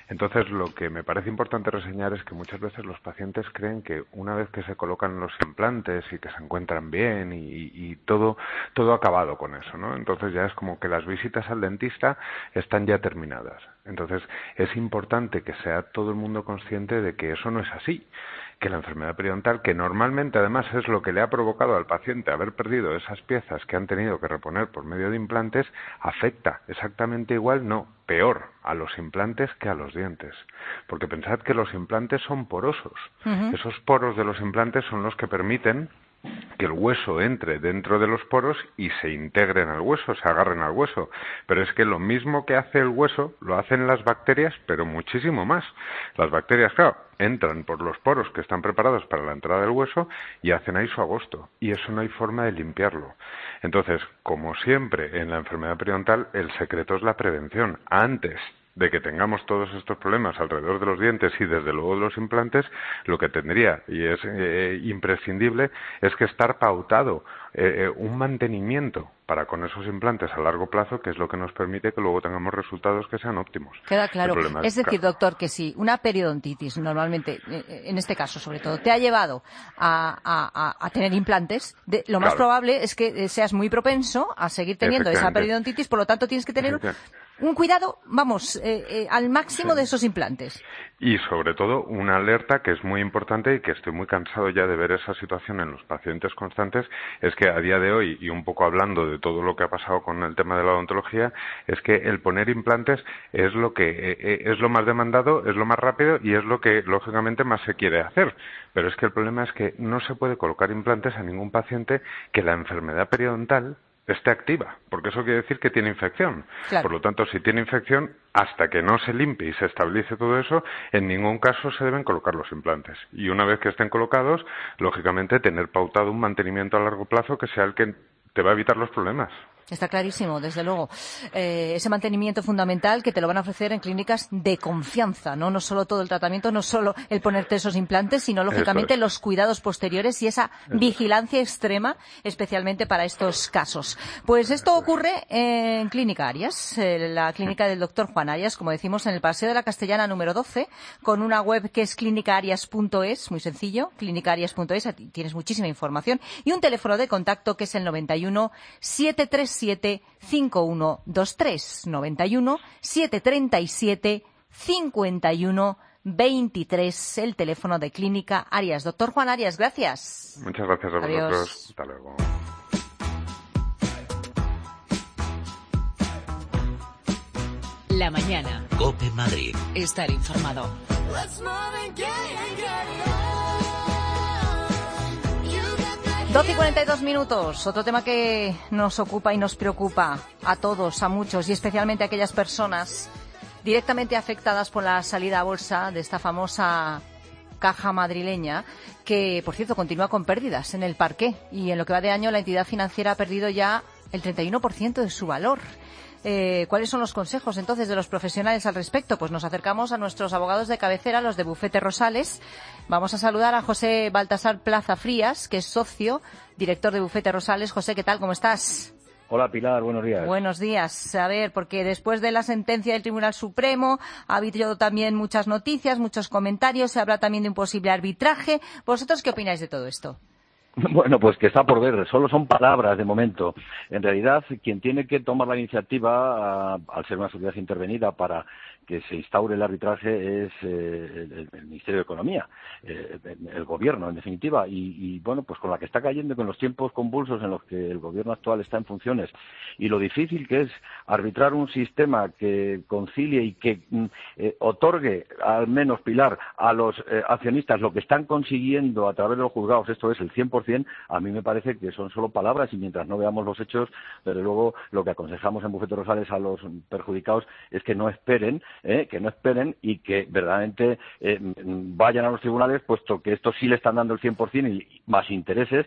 Entonces, lo que me parece importante reseñar es que muchas veces los pacientes creen que una vez que se colocan los implantes y que se encuentran bien y, y todo, todo acabado con eso, ¿no? Entonces ya es como que las visitas al dentista están ya terminadas. Entonces, es importante que sea todo el mundo consciente de que eso no es así, que la enfermedad periodontal, que normalmente además es lo que le ha provocado al paciente haber perdido esas piezas que han tenido que reponer por medio de implantes, afecta exactamente igual, no, peor, a los implantes que a los dientes. Porque pensad que los implantes son porosos. Uh-huh. Esos poros de los implantes son los que permiten que el hueso entre dentro de los poros y se integren al hueso, se agarren al hueso. Pero es que lo mismo que hace el hueso, lo hacen las bacterias, pero muchísimo más. Las bacterias, claro, entran por los poros que están preparados para la entrada del hueso y hacen ahí su agosto. Y eso no hay forma de limpiarlo. Entonces, como siempre en la enfermedad periodontal, el secreto es la prevención. Antes de que tengamos todos estos problemas alrededor de los dientes y desde luego de los implantes, lo que tendría, y es eh, imprescindible, es que estar pautado eh, un mantenimiento para con esos implantes a largo plazo, que es lo que nos permite que luego tengamos resultados que sean óptimos. Queda claro. Es, es decir, claro. doctor, que si una periodontitis, normalmente, en este caso sobre todo, te ha llevado a, a, a tener implantes, de, lo más claro. probable es que seas muy propenso a seguir teniendo esa periodontitis, por lo tanto tienes que tener un cuidado, vamos, eh, eh, al máximo sí. de esos implantes. Y sobre todo una alerta que es muy importante y que estoy muy cansado ya de ver esa situación en los pacientes constantes, es que a día de hoy, y un poco hablando de todo lo que ha pasado con el tema de la odontología, es que el poner implantes es lo que eh, es lo más demandado, es lo más rápido y es lo que lógicamente más se quiere hacer. Pero es que el problema es que no se puede colocar implantes a ningún paciente que la enfermedad periodontal esté activa, porque eso quiere decir que tiene infección. Claro. Por lo tanto, si tiene infección, hasta que no se limpie y se estabilice todo eso, en ningún caso se deben colocar los implantes. Y una vez que estén colocados, lógicamente tener pautado un mantenimiento a largo plazo que sea el que te va a evitar los problemas. Está clarísimo, desde luego. Eh, ese mantenimiento fundamental que te lo van a ofrecer en clínicas de confianza, ¿no? No solo todo el tratamiento, no solo el ponerte esos implantes, sino, lógicamente, es. los cuidados posteriores y esa Eso. vigilancia extrema, especialmente para estos casos. Pues esto ocurre en Clínica Arias, eh, la clínica del doctor Juan Arias, como decimos, en el Paseo de la Castellana número doce, con una web que es clínica arias punto es, muy sencillo, clínica arias punto es, tienes muchísima información, y un teléfono de contacto que es el noventa y uno, setecientos treinta y siete, cincuenta y uno veintitrés, noventa y uno, setecientos treinta y siete, cincuenta y uno veintitrés, el teléfono de Clínica Arias. Doctor Juan Arias, gracias. Muchas gracias a Adiós. vosotros. Hasta luego. La mañana. COPE Madrid. Estar informado. doce y cuarenta y dos minutos. Otro tema que nos ocupa y nos preocupa a todos, a muchos, y especialmente a aquellas personas directamente afectadas por la salida a bolsa de esta famosa caja madrileña, que, por cierto, continúa con pérdidas en el parqué. Y en lo que va de año, la entidad financiera ha perdido ya el treinta y uno por ciento de su valor. Eh, ¿Cuáles son los consejos entonces de los profesionales al respecto? Pues nos acercamos a nuestros abogados de cabecera, los de Bufete Rosales. Vamos a saludar a José Baltasar Plaza Frías, que es socio, director de Bufete Rosales. José, ¿qué tal? ¿Cómo estás? Hola Pilar, buenos días. Buenos días. A ver, porque después de la sentencia del Tribunal Supremo ha habido también muchas noticias, muchos comentarios, se habla también de un posible arbitraje. ¿Vosotros qué opináis de todo esto? Bueno, pues que está por ver, solo son palabras de momento. En realidad, quien tiene que tomar la iniciativa, al ser una sociedad intervenida para que se instaure el arbitraje, es eh, el, el Ministerio de Economía, eh, el Gobierno, en definitiva. Y, y, bueno, pues con la que está cayendo, con los tiempos convulsos en los que el Gobierno actual está en funciones, y lo difícil que es arbitrar un sistema que concilie y que eh, otorgue, al menos, Pilar, a los eh, accionistas lo que están consiguiendo a través de los juzgados, esto es el cien por cien, a mí me parece que son solo palabras, y mientras no veamos los hechos, desde luego lo que aconsejamos en Bufete Rosales a los perjudicados es que no esperen, eh, que no esperen y que verdaderamente eh, vayan a los tribunales, puesto que esto sí le están dando el cien por cien y más intereses,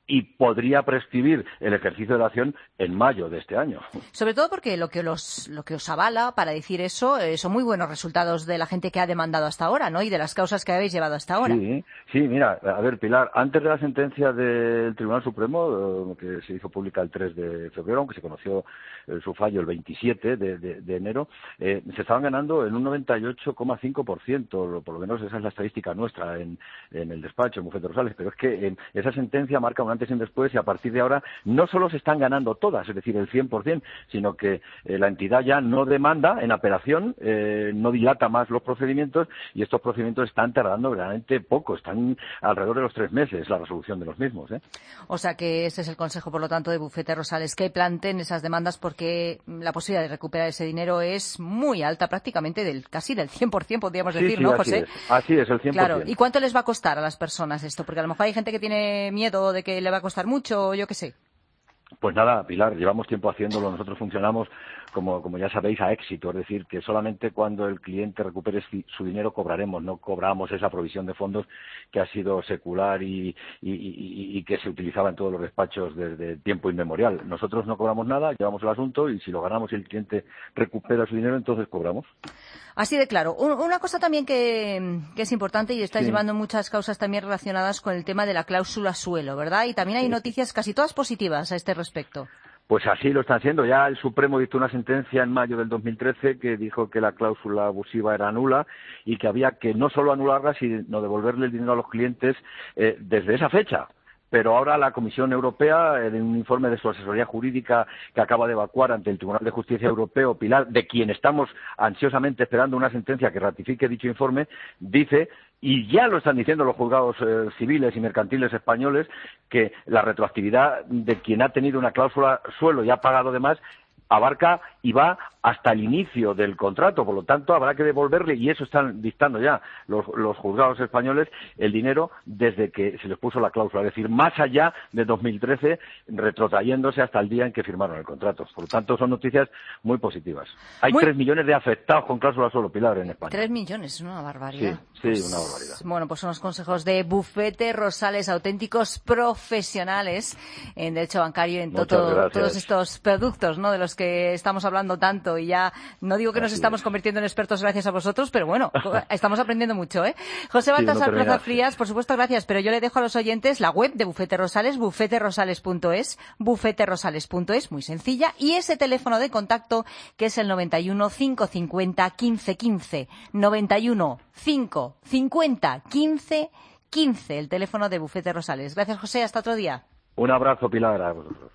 y podría prescribir el ejercicio de la acción en mayo de este año. Sobre todo porque lo que, los, lo que os avala para decir eso eh, son muy buenos resultados de la gente que ha demandado hasta ahora, ¿no? Y de las causas que habéis llevado hasta ahora. Sí, sí, mira, a ver, Pilar, antes de la sentencia del Tribunal Supremo, eh, que se hizo pública el tres de febrero, aunque se conoció eh, su fallo el veintisiete de, de, de enero, eh, se estaban ganando en un noventa y ocho coma cinco por ciento, por lo menos esa es la estadística nuestra en, en el despacho, en Bufete Rosales, pero es que eh, esa sentencia marca una antes y un después, y a partir de ahora no solo se están ganando todas, es decir, el cien por ciento, sino que eh, la entidad ya no demanda en apelación, eh, no dilata más los procedimientos, y estos procedimientos están tardando realmente poco, están alrededor de los tres meses la resolución de los mismos. ¿eh? O sea que ese es el consejo, por lo tanto, de Bufete Rosales, que planteen esas demandas, porque la posibilidad de recuperar ese dinero es muy alta, prácticamente del casi del cien por ciento, podríamos Sí, decir, sí, ¿no, así José? Es, así es, el cien por ciento. Claro, ¿y cuánto les va a costar a las personas esto? Porque a lo mejor hay gente que tiene miedo de que le va a costar mucho, o yo qué sé. Pues nada, Pilar, llevamos tiempo haciéndolo. Nosotros funcionamos, como, como ya sabéis, a éxito. Es decir, que solamente cuando el cliente recupere su dinero cobraremos. No cobramos esa provisión de fondos que ha sido secular y, y, y, y que se utilizaba en todos los despachos desde tiempo inmemorial. Nosotros no cobramos nada, llevamos el asunto y si lo ganamos y el cliente recupera su dinero, entonces cobramos. Así de claro. Una cosa también que, que es importante, y estáis Sí. llevando muchas causas también relacionadas con el tema de la cláusula suelo, ¿verdad? Y también hay Sí. noticias casi todas positivas a este respecto. Pues así lo están haciendo. Ya el Supremo dictó una sentencia en mayo del dos mil trece que dijo que la cláusula abusiva era nula y que había que no solo anularla, sino devolverle el dinero a los clientes eh, desde esa fecha. Pero ahora la Comisión Europea, en un informe de su asesoría jurídica que acaba de evacuar ante el Tribunal de Justicia Europeo, Pilar, de quien estamos ansiosamente esperando una sentencia que ratifique dicho informe, dice, y ya lo están diciendo los juzgados eh, civiles y mercantiles españoles, que la retroactividad de quien ha tenido una cláusula suelo y ha pagado de más abarca y va hasta el inicio del contrato, por lo tanto habrá que devolverle, y eso están dictando ya los, los juzgados españoles, el dinero desde que se les puso la cláusula, es decir, más allá de dos mil trece, retrotrayéndose hasta el día en que firmaron el contrato. Por lo tanto, son noticias muy positivas. Hay Muy... tres millones de afectados con cláusula suelo, Pilar, en España. Tres millones, es una barbaridad. Sí, sí, una barbaridad. Bueno, pues son los consejos de Bufete Rosales, auténticos profesionales en derecho bancario, en Muchas todo, gracias. todos estos productos, ¿no?, de los que estamos hablando tanto, y ya no digo que nos Así estamos es. convirtiendo en expertos gracias a vosotros, pero bueno, estamos aprendiendo mucho, ¿eh? José Sí, Baltasar no Plaza terminas. Frías, por supuesto, gracias, pero yo le dejo a los oyentes la web de Bufete Rosales, bufete rosales punto es, bufete rosales punto es, muy sencilla, y ese teléfono de contacto que es el noventa y uno, cinco cincuenta, quince quince, noventa y uno, cinco cincuenta, quince quince, el teléfono de Bufete Rosales. Gracias, José, hasta otro día. Un abrazo, Pilar, a vosotros.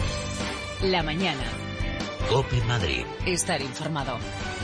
La mañana. COPE Madrid. Estar informado.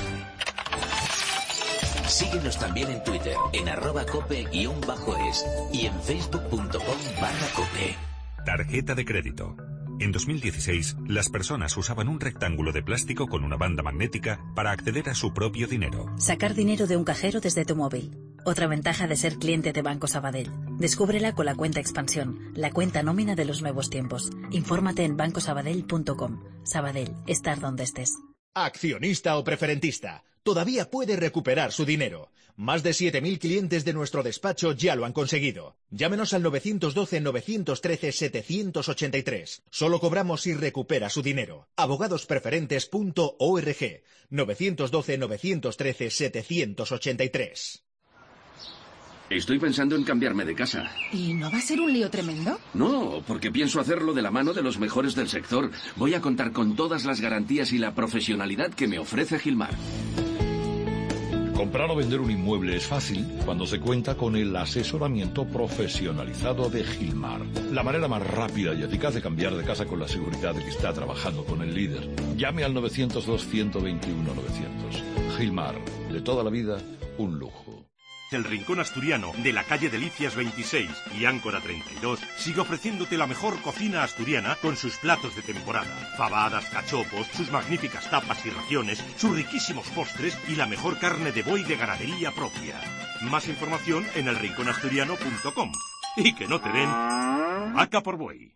Síguenos también en Twitter, en arroba cope-es y en facebook.com barra cope. Tarjeta de crédito. En dos mil dieciséis, las personas usaban un rectángulo de plástico con una banda magnética para acceder a su propio dinero. Sacar dinero de un cajero desde tu móvil. Otra ventaja de ser cliente de Banco Sabadell. Descúbrela con la cuenta Expansión, la cuenta nómina de los nuevos tiempos. Infórmate en banco sabadell punto com. Sabadell, estar donde estés. Accionista o preferentista, todavía puede recuperar su dinero. Más de siete mil clientes de nuestro despacho ya lo han conseguido. Llámenos al nueve uno dos, nueve uno tres, siete ocho tres. Solo cobramos si recupera su dinero. abogados preferentes punto org. nueve uno dos, nueve uno tres, siete ocho tres. Estoy pensando en cambiarme de casa. ¿Y no va a ser un lío tremendo? No, porque pienso hacerlo de la mano de los mejores del sector. Voy a contar con todas las garantías y la profesionalidad que me ofrece Gilmar. Comprar o vender un inmueble es fácil cuando se cuenta con el asesoramiento profesionalizado de Gilmar. La manera más rápida y eficaz de cambiar de casa con la seguridad de que está trabajando con el líder. Llame al nueve cero dos, uno dos uno, novecientos. Gilmar, de toda la vida, un lujo. El Rincón Asturiano de la calle Delicias veintiséis y Áncora treinta y dos sigue ofreciéndote la mejor cocina asturiana con sus platos de temporada, fabadas, cachopos, sus magníficas tapas y raciones, sus riquísimos postres y la mejor carne de buey de ganadería propia. Más información en el rincón asturiano punto com. Y que no te den vaca por buey.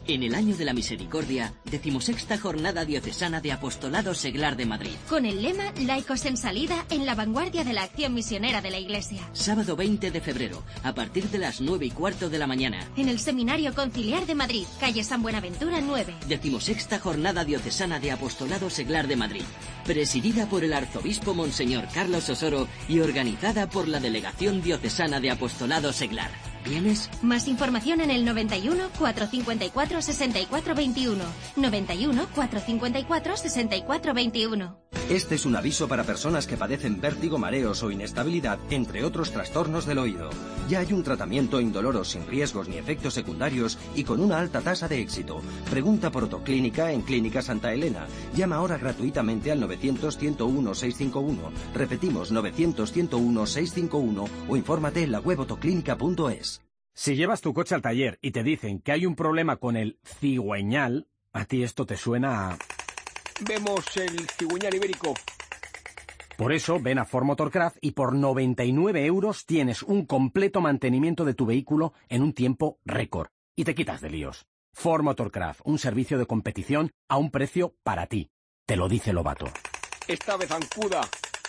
En el año de la misericordia, decimosexta Jornada Diocesana de Apostolado Seglar de Madrid. Con el lema Laicos en salida, en la vanguardia de la acción misionera de la Iglesia. Sábado veinte de febrero, a partir de las nueve y cuarto de la mañana. En el Seminario Conciliar de Madrid, calle San Buenaventura nueve. Decimosexta Jornada Diocesana de Apostolado Seglar de Madrid. Presidida por el arzobispo Monseñor Carlos Osoro y organizada por la Delegación Diocesana de Apostolado Seglar. ¿Vienes? Más información en el noventa y uno, cuatrocientos cincuenta y cuatro, sesenta y cuatro veintiuno. noventa y uno, cuatrocientos cincuenta y cuatro, sesenta y cuatro veintiuno. Este es un aviso para personas que padecen vértigo, mareos o inestabilidad, entre otros trastornos del oído. Ya hay un tratamiento indoloro sin riesgos ni efectos secundarios y con una alta tasa de éxito. Pregunta por Otoclínica en Clínica Santa Elena. Llama ahora gratuitamente al novecientos, ciento uno, seiscientos cincuenta y uno. Repetimos, novecientos, ciento uno, seiscientos cincuenta y uno o infórmate en la web otoclínica punto es. Si llevas tu coche al taller y te dicen que hay un problema con el cigüeñal, a ti esto te suena a... Vemos el cigüeñal ibérico. Por eso, ven a Ford Motorcraft y por noventa y nueve euros tienes un completo mantenimiento de tu vehículo en un tiempo récord. Y te quitas de líos. Ford Motorcraft, un servicio de competición a un precio para ti. Te lo dice Lobato. Esta vez zancuda.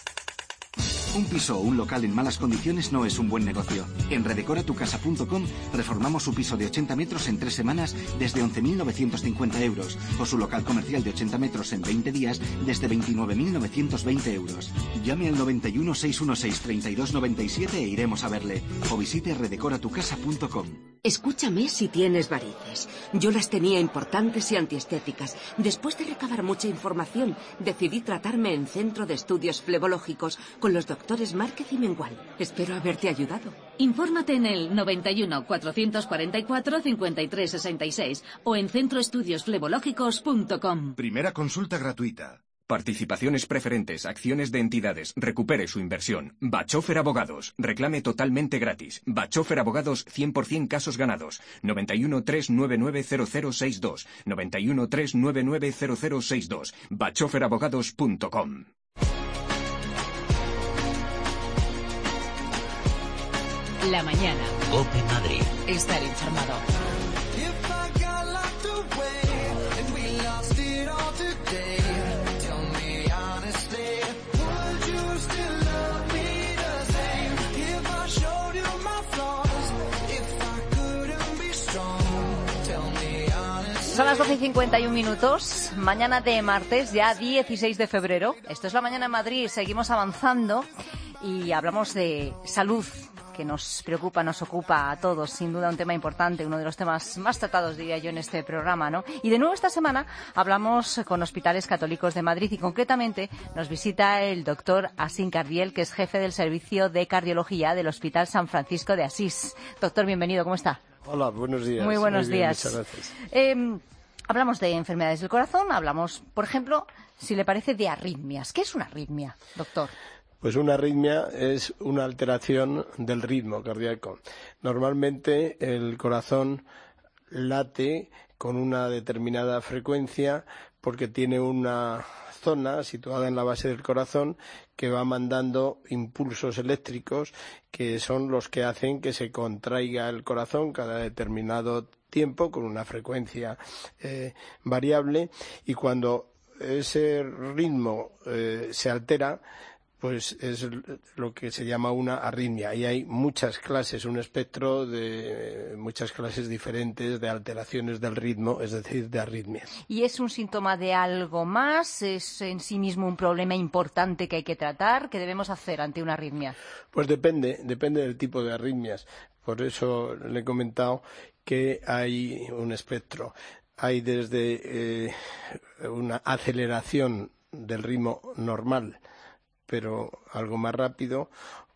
Un piso o un local en malas condiciones no es un buen negocio. En redecora tu casa punto com reformamos su piso de ochenta metros en tres semanas desde once mil novecientos cincuenta euros o su local comercial de ochenta metros en veinte días desde veintinueve mil novecientos veinte euros. Llame al noventa y uno, seiscientos dieciséis, treinta y dos noventa y siete e iremos a verle. O visite redecora tu casa punto com. Escúchame si tienes varices. Yo las tenía importantes y antiestéticas. Después de recabar mucha información, decidí tratarme en Centro de Estudios Flebológicos con los doctores Márquez y Mengual. Espero haberte ayudado. Infórmate en el noventa y uno, cuatrocientos cuarenta y cuatro, cincuenta y tres sesenta y seis o en centro estudios flebológicos punto com. Primera consulta gratuita. Participaciones preferentes, acciones de entidades, recupere su inversión. Bachofer Abogados, reclame totalmente gratis. Bachofer Abogados, cien por cien casos ganados. noventa y uno, trescientos noventa y nueve, cero cero sesenta y dos. noventa y uno, trescientos noventa y nueve, cero cero sesenta y dos. bachofer abogados punto com. La mañana. COPE Madrid. Estar informado. Son las doce y cincuenta y un minutos, mañana de martes, ya dieciséis de febrero. Esto es La Mañana en Madrid, seguimos avanzando y hablamos de salud, que nos preocupa, nos ocupa a todos, sin duda un tema importante, uno de los temas más tratados, diría yo, en este programa, ¿no? Y de nuevo esta semana hablamos con Hospitales Católicos de Madrid y concretamente nos visita el doctor Asín Cardiel, que es jefe del Servicio de Cardiología del Hospital San Francisco de Asís. Doctor, bienvenido, ¿cómo está? Hola, buenos días. Muy buenos Muy bien, días. muchas gracias. Eh, hablamos de enfermedades del corazón, hablamos, por ejemplo, si le parece, de arritmias. ¿Qué es una arritmia, doctor? Pues una arritmia es una alteración del ritmo cardíaco. Normalmente el corazón late con una determinada frecuencia porque tiene una zona situada en la base del corazón que va mandando impulsos eléctricos que son los que hacen que se contraiga el corazón cada determinado tiempo con una frecuencia eh, variable, y cuando ese ritmo eh, se altera, pues es lo que se llama una arritmia. Y hay muchas clases, un espectro de muchas clases diferentes de alteraciones del ritmo, es decir, de arritmias. ¿Y es un síntoma de algo más? ¿Es en sí mismo un problema importante que hay que tratar? ¿Qué debemos hacer ante una arritmia? Pues depende, depende del tipo de arritmias. Por eso le he comentado que hay un espectro. Hay desde eh, una aceleración del ritmo normal, pero algo más rápido,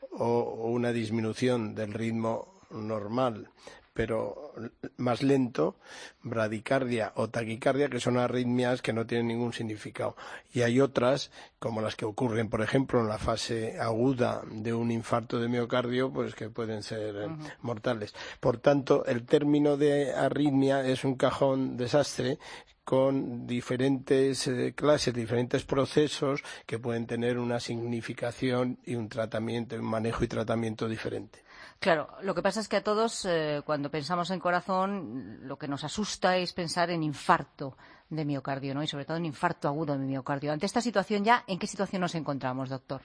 o una disminución del ritmo normal, pero más lento, bradicardia o taquicardia, que son arritmias que no tienen ningún significado. Y hay otras, como las que ocurren, por ejemplo, en la fase aguda de un infarto de miocardio, pues que pueden ser uh-huh. mortales. Por tanto, el término de arritmia es un cajón desastre con diferentes eh, clases, diferentes procesos que pueden tener una significación y un tratamiento, un manejo y tratamiento diferente. Claro, lo que pasa es que a todos, eh, cuando pensamos en corazón, lo que nos asusta es pensar en infarto de miocardio, ¿no? Y sobre todo en infarto agudo de miocardio. Ante esta situación ya, ¿en qué situación nos encontramos, doctor?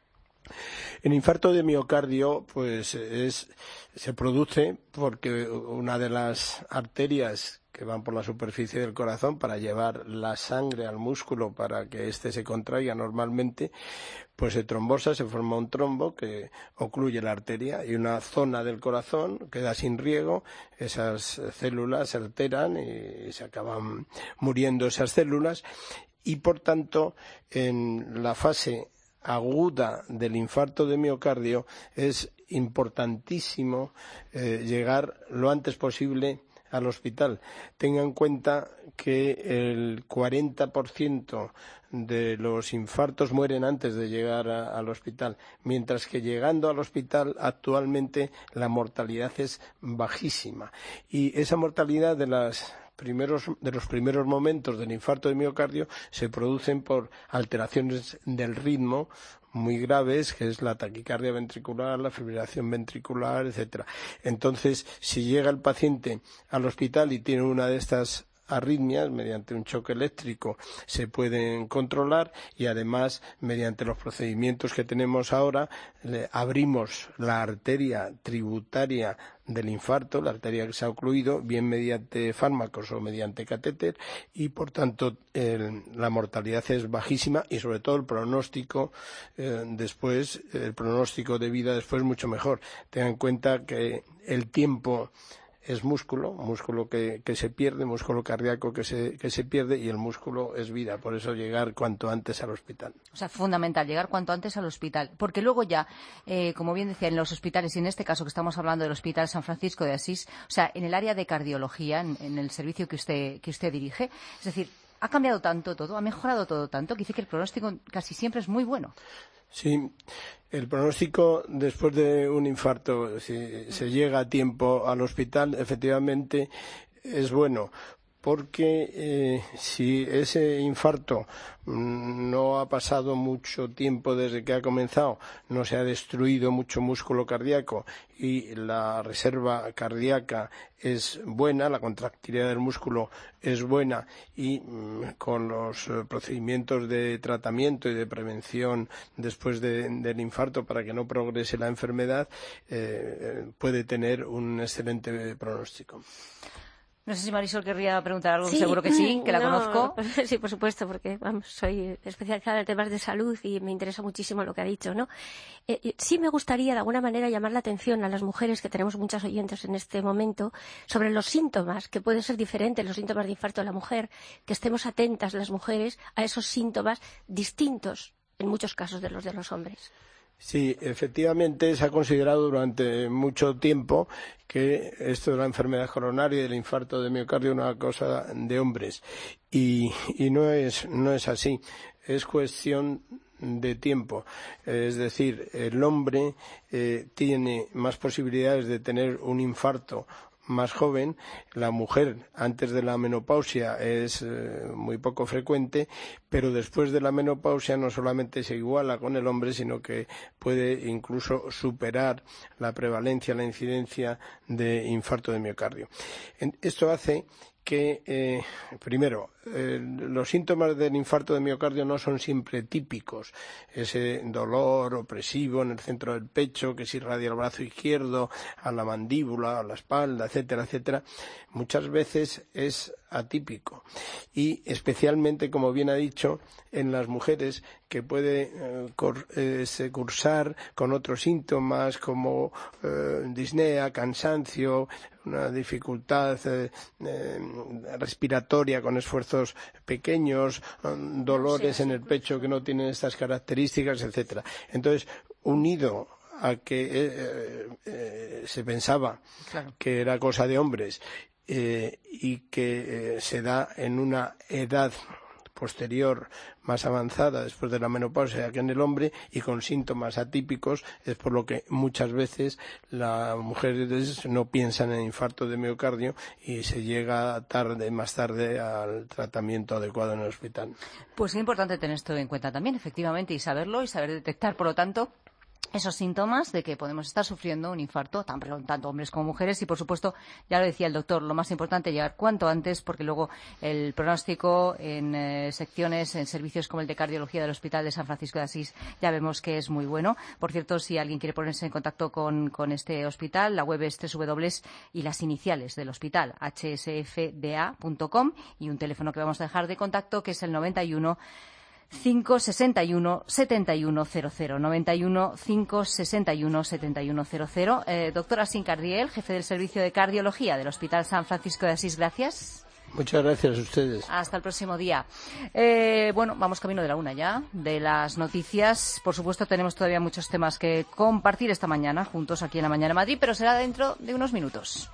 El infarto de miocardio, pues, es, se produce porque una de las arterias que van por la superficie del corazón para llevar la sangre al músculo para que éste se contraiga normalmente, pues se trombosa, se forma un trombo que ocluye la arteria y una zona del corazón queda sin riego, esas células se alteran y se acaban muriendo esas células y, por tanto, en la fase aguda del infarto de miocardio es importantísimo eh, llegar lo antes posible al hospital. Tenga en cuenta que el cuarenta por ciento de los infartos mueren antes de llegar a, al hospital, mientras que llegando al hospital actualmente la mortalidad es bajísima. Y esa mortalidad de las Primeros, de los primeros momentos del infarto de miocardio se producen por alteraciones del ritmo muy graves, que es la taquicardia ventricular, la fibrilación ventricular, etcétera. Entonces, si llega el paciente al hospital y tiene una de estas arritmias, mediante un choque eléctrico se pueden controlar y además mediante los procedimientos que tenemos ahora le abrimos la arteria tributaria del infarto, la arteria que se ha ocluido, bien mediante fármacos o mediante catéter y por tanto el, la mortalidad es bajísima y sobre todo el pronóstico eh, después, el pronóstico de vida después mucho mejor. Tengan en cuenta que el tiempo es músculo, músculo que, que se pierde, músculo cardíaco que se, que se pierde y el músculo es vida. Por eso llegar cuanto antes al hospital. O sea, fundamental, llegar cuanto antes al hospital. Porque luego ya, eh, como bien decía, en los hospitales, y en este caso que estamos hablando del Hospital San Francisco de Asís, o sea, en el área de cardiología, en, en el servicio que usted, que usted dirige, es decir, ha cambiado tanto todo, ha mejorado todo tanto, que dice que el pronóstico casi siempre es muy bueno. Sí, el pronóstico después de un infarto, si se llega a tiempo al hospital, efectivamente es bueno, porque eh, si ese infarto no ha pasado mucho tiempo desde que ha comenzado, no se ha destruido mucho músculo cardíaco y la reserva cardíaca es buena, la contractilidad del músculo es buena y mmm, con los eh, procedimientos de tratamiento y de prevención después de, del infarto para que no progrese la enfermedad, eh, puede tener un excelente pronóstico. No sé si Marisol querría preguntar algo, sí, seguro que sí, que la no, conozco. Sí, por supuesto, porque vamos, soy especializada en temas de salud y me interesa muchísimo lo que ha dicho, ¿no? Eh, sí me gustaría, de alguna manera, llamar la atención a las mujeres, que tenemos muchas oyentes en este momento, sobre los síntomas, que pueden ser diferentes, los síntomas de infarto de la mujer, que estemos atentas las mujeres a esos síntomas distintos, en muchos casos, de los de los hombres. Sí, efectivamente se ha considerado durante mucho tiempo que esto de la enfermedad coronaria y del infarto de miocardio es una cosa de hombres y, y no es, no es así, es cuestión de tiempo, es decir, el hombre eh, tiene más posibilidades de tener un infarto más joven, la mujer antes de la menopausia es eh, muy poco frecuente, pero después de la menopausia no solamente se iguala con el hombre, sino que puede incluso superar la prevalencia, la incidencia de infarto de miocardio. Esto hace que, eh, primero, eh, los síntomas del infarto de miocardio no son siempre típicos. Ese dolor opresivo en el centro del pecho que se irradia al brazo izquierdo, a la mandíbula, a la espalda, etcétera, etcétera, muchas veces es atípico. Y especialmente, como bien ha dicho, en las mujeres que puede eh, cor, eh, cursar con otros síntomas como eh, disnea, cansancio, una dificultad eh, eh, respiratoria con esfuerzos pequeños, dolores en el pecho que no tienen estas características, etcétera. Entonces, unido a que eh, eh, se pensaba claro. que era cosa de hombres eh, y que eh, se da en una edad posterior más avanzada después de la menopausia que en el hombre y con síntomas atípicos, es por lo que muchas veces las mujeres no piensan en infarto de miocardio y se llega tarde, más tarde al tratamiento adecuado en el hospital. Pues es importante tener esto en cuenta también, efectivamente, y saberlo y saber detectar, por lo tanto, esos síntomas de que podemos estar sufriendo un infarto, tanto hombres como mujeres, y por supuesto, ya lo decía el doctor, lo más importante es llegar cuanto antes, porque luego el pronóstico en eh, secciones, en servicios como el de cardiología del Hospital de San Francisco de Asís, ya vemos que es muy bueno. Por cierto, si alguien quiere ponerse en contacto con, con este hospital, la web es doble u doble u doble u y las iniciales del hospital, h s f d a punto com, y un teléfono que vamos a dejar de contacto, que es el noventa y uno cinco sesenta y uno setenta y uno cero cero, noventa y uno cinco sesenta y uno setenta y uno cero cero. Eh, doctora Sincardiel, jefe del Servicio de Cardiología del Hospital San Francisco de Asís, gracias. Muchas gracias a ustedes. Hasta el próximo día. Eh, bueno, vamos camino de la una ya, de las noticias. Por supuesto, tenemos todavía muchos temas que compartir esta mañana, juntos aquí en La Mañana Madrid, pero será dentro de unos minutos.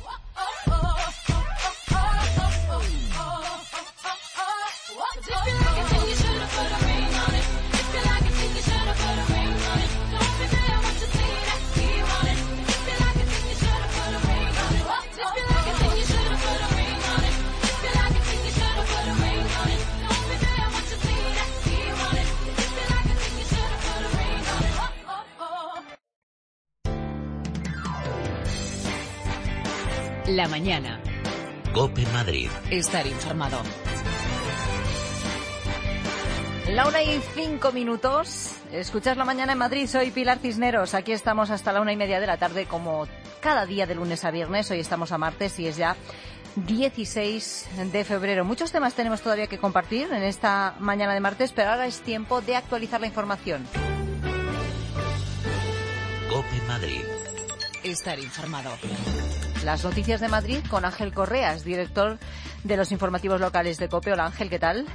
La mañana. COPE Madrid. Estar informado. La una y cinco minutos. Escuchas La Mañana en Madrid. Soy Pilar Cisneros. Aquí estamos hasta la una y media de la tarde, como cada día de lunes a viernes. Hoy estamos a martes y es ya dieciséis de febrero. Muchos temas tenemos todavía que compartir en esta mañana de martes, pero ahora es tiempo de actualizar la información. COPE Madrid. Estar informado. Las noticias de Madrid con Ángel Correas, director de los informativos locales de COPE. Hola, Ángel, ¿qué tal?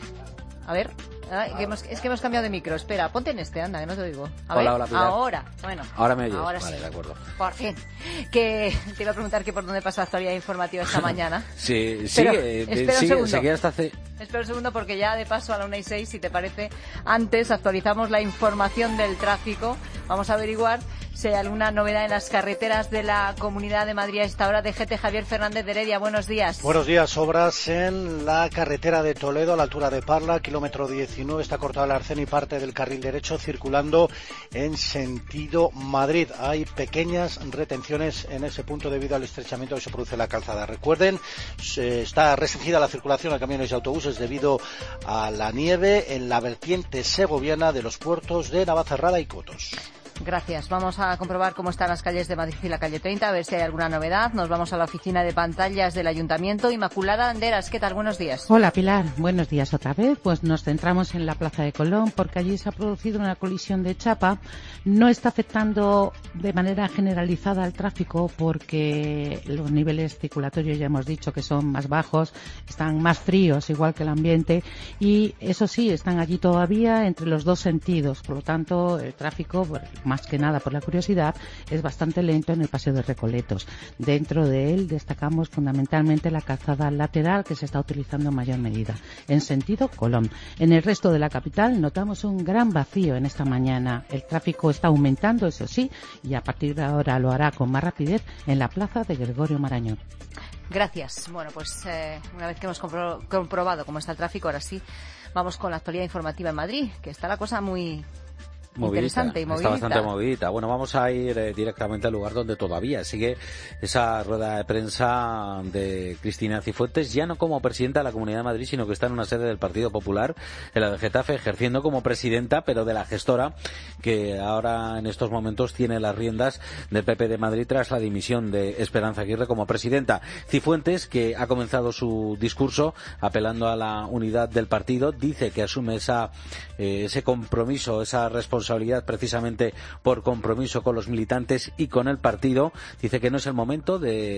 A ver, ay, que hemos, es que hemos cambiado de micro. Espera, ponte en este, anda, que no te oigo. A hola, ver, hola, Pilar. Ahora, bueno. Ahora me oyes. Ahora vale, sí. de acuerdo. Por fin. Que te iba a preguntar que por dónde pasa la actualidad informativa esta mañana. sí, sí, Pero, eh, espera un sigue, segundo. sigue hasta hace... Espera un segundo porque ya de paso a la una y seis, si te parece, antes actualizamos la información del tráfico. Vamos a averiguar si hay alguna novedad en las carreteras de la Comunidad de Madrid a esta hora. D G T Javier Fernández de Heredia, buenos días. Buenos días. Obras en la carretera de Toledo a la altura de Parla, kilómetro diecinueve, está cortada el arcén y parte del carril derecho circulando en sentido Madrid. Hay pequeñas retenciones en ese punto debido al estrechamiento que se produce en la calzada. Recuerden, se está restringida la circulación a camiones y autobuses debido a la nieve en la vertiente segoviana de los puertos de Navacerrada y Cotos. Gracias. Vamos a comprobar cómo están las calles de Madrid y la calle treinta, a ver si hay alguna novedad. Nos vamos a la oficina de pantallas del Ayuntamiento. Inmaculada Anderas, ¿qué tal? Buenos días. Hola, Pilar. Buenos días otra vez. Pues nos centramos en la Plaza de Colón porque allí se ha producido una colisión de chapa. No está afectando de manera generalizada al tráfico porque los niveles circulatorios ya hemos dicho que son más bajos, están más fríos, igual que el ambiente, y eso sí, están allí todavía entre los dos sentidos. Por lo tanto, el tráfico, más que nada por la curiosidad, es bastante lento en el Paseo de Recoletos. Dentro de él destacamos fundamentalmente la calzada lateral que se está utilizando en mayor medida, en sentido Colón. En el resto de la capital notamos un gran vacío en esta mañana. El tráfico está aumentando, eso sí, y a partir de ahora lo hará con más rapidez en la plaza de Gregorio Marañón. Gracias. Bueno, pues eh, una vez que hemos compro- comprobado cómo está el tráfico, ahora sí, vamos con la actualidad informativa en Madrid, que está la cosa muy... Movidita, interesante y está movidita. bastante movidita. Bueno, vamos a ir eh, directamente al lugar donde todavía sigue esa rueda de prensa de Cristina Cifuentes, ya no como presidenta de la Comunidad de Madrid, sino que está en una sede del Partido Popular, en la de Getafe, ejerciendo como presidenta, pero de la gestora, que ahora en estos momentos tiene las riendas del P P de Madrid tras la dimisión de Esperanza Aguirre como presidenta. Cifuentes, que ha comenzado su discurso apelando a la unidad del partido, dice que asume esa, eh, ese compromiso, esa responsabilidad precisamente por compromiso con los militantes y con el partido. Dice que no es el momento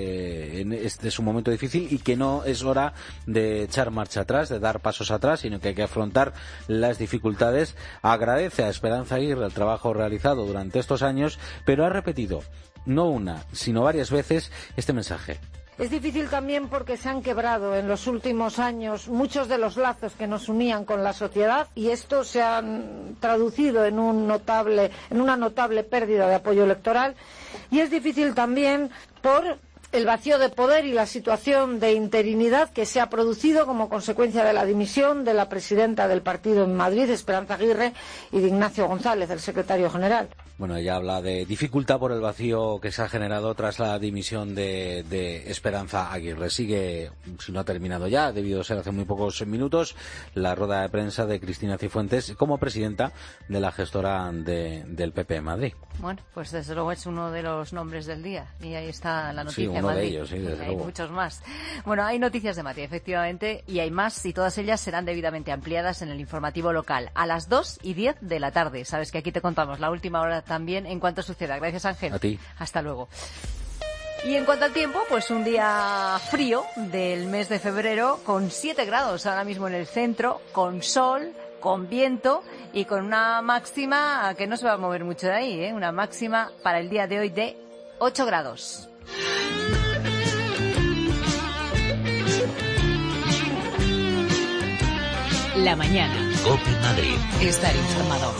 de, este es un momento difícil y que no es hora de echar marcha atrás, de dar pasos atrás, sino que hay que afrontar las dificultades. Agradece a Esperanza Aguirre el trabajo realizado durante estos años, pero ha repetido no una, sino varias veces este mensaje. Es difícil también porque se han quebrado en los últimos años muchos de los lazos que nos unían con la sociedad y esto se ha traducido en, un notable, en una notable pérdida de apoyo electoral. Y es difícil también por el vacío de poder y la situación de interinidad que se ha producido como consecuencia de la dimisión de la presidenta del partido en Madrid, Esperanza Aguirre, y de Ignacio González, el secretario general. Bueno, ella habla de dificultad por el vacío que se ha generado tras la dimisión de, de Esperanza Aguirre. Sigue, si no ha terminado ya, debido a ser hace muy pocos minutos, la rueda de prensa de Cristina Cifuentes como presidenta de la gestora de, del P P en Madrid. Bueno, pues desde luego es uno de los nombres del día y ahí está la noticia. Sí, uno Madrid. de ellos, sí, desde hay luego. muchos más. Bueno, hay noticias de Madrid, efectivamente, y hay más, y todas ellas serán debidamente ampliadas en el informativo local a las dos y diez de la tarde. Sabes que aquí te contamos la última hora también en cuanto suceda. Gracias, Ángel. A ti. Hasta luego. Y en cuanto al tiempo, pues un día frío del mes de febrero con siete grados ahora mismo en el centro, con sol, con viento y con una máxima que no se va a mover mucho de ahí, ¿eh? Una máxima para el día de hoy de ocho grados. La mañana. COPE Madrid. Estar informado.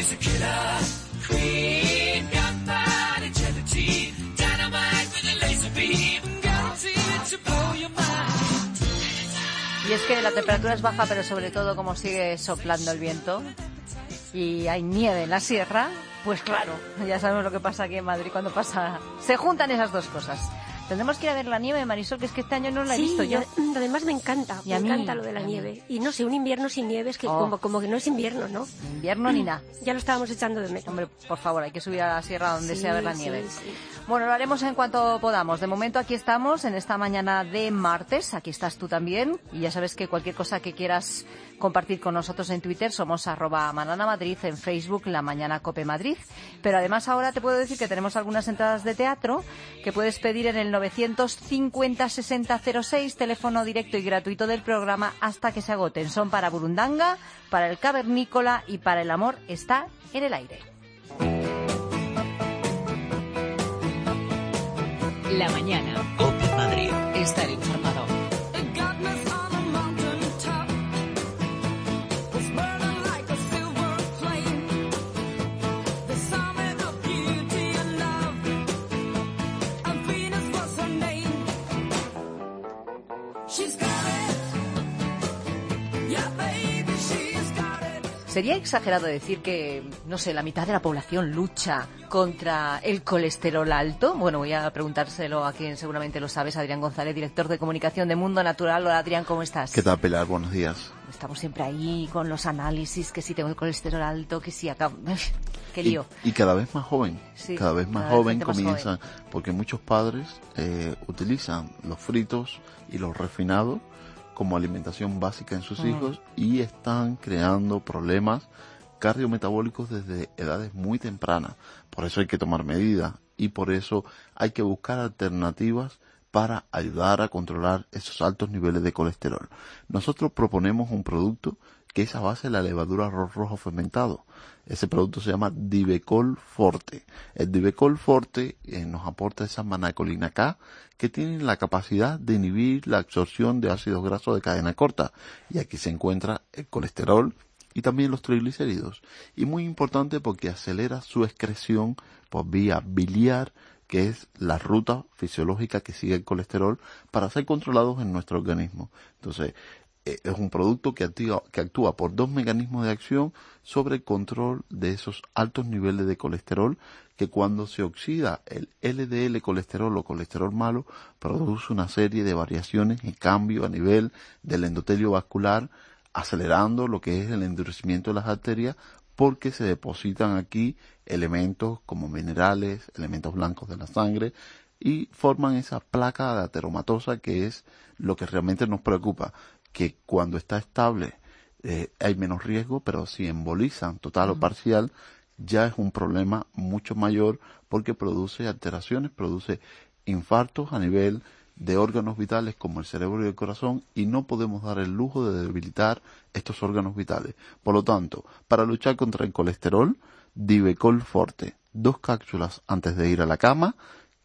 Y es que la temperatura es baja, pero sobre todo como sigue soplando el viento y hay nieve en la sierra, pues claro, ya sabemos lo que pasa aquí en Madrid cuando pasa, se juntan esas dos cosas. Tendremos que ir a ver la nieve, Marisol, que es que este año no la he sí, visto yo. yo. Además me encanta, y me a mí, encanta lo de la nieve. Y no sé, un invierno sin nieve es que oh. como, como que no es invierno, ¿no? Ni invierno ni nada. Ya lo estábamos echando de menos. Hombre, por favor, hay que subir a la sierra donde sí, sea a ver la sí, nieve. Sí. Bueno, lo haremos en cuanto podamos. De momento aquí estamos en esta mañana de martes. Aquí estás tú también. Y ya sabes que cualquier cosa que quieras compartir con nosotros en Twitter somos arroba Manana Madrid, en Facebook La Mañana Cope Madrid. Pero además ahora te puedo decir que tenemos algunas entradas de teatro que puedes pedir en el novecientos cincuenta sesenta cero seis, teléfono directo y gratuito del programa hasta que se agoten. Son para Burundanga, para el Cavernícola y para El amor está en el aire. La mañana. COPE Madrid. Estar informado. ¿Sería exagerado decir que, no sé, la mitad de la población lucha contra el colesterol alto? Bueno, voy a preguntárselo a quien seguramente lo sabes, Adrián González, director de comunicación de Mundo Natural. Hola, Adrián, ¿cómo estás? ¿Qué tal, Pilar? Buenos días. Estamos siempre ahí con los análisis, que si tengo el colesterol alto, que si acá... ¡Qué lío! Y, y cada vez más joven, sí, cada vez más cada joven vez más comienzan, joven. Porque muchos padres eh, utilizan los fritos y los refinados como alimentación básica en sus mm. hijos y están creando problemas cardiometabólicos desde edades muy tempranas. Por eso hay que tomar medidas y por eso hay que buscar alternativas para ayudar a controlar esos altos niveles de colesterol. Nosotros proponemos un producto que es a base de la levadura arroz rojo fermentado. Ese producto se llama Divecol Forte. El Divecol Forte eh, nos aporta esa manacolina K que tiene la capacidad de inhibir la absorción de ácidos grasos de cadena corta. Y aquí se encuentra el colesterol y también los triglicéridos. Y muy importante porque acelera su excreción por vía biliar, que es la ruta fisiológica que sigue el colesterol para ser controlados en nuestro organismo. Entonces, eh, es un producto que actúa, que actúa por dos mecanismos de acción sobre el control de esos altos niveles de colesterol, que cuando se oxida el L D L colesterol o colesterol malo, produce una serie de variaciones y cambios a nivel del endotelio vascular, acelerando lo que es el endurecimiento de las arterias, porque se depositan aquí elementos como minerales, elementos blancos de la sangre, y forman esa placa de ateromatosa que es lo que realmente nos preocupa, que cuando está estable eh, hay menos riesgo, pero si embolizan total uh-huh. o parcial, ya es un problema mucho mayor porque produce alteraciones, produce infartos a nivel de órganos vitales como el cerebro y el corazón, y no podemos dar el lujo de debilitar estos órganos vitales. Por lo tanto, para luchar contra el colesterol, Divecol Forte, dos cápsulas antes de ir a la cama,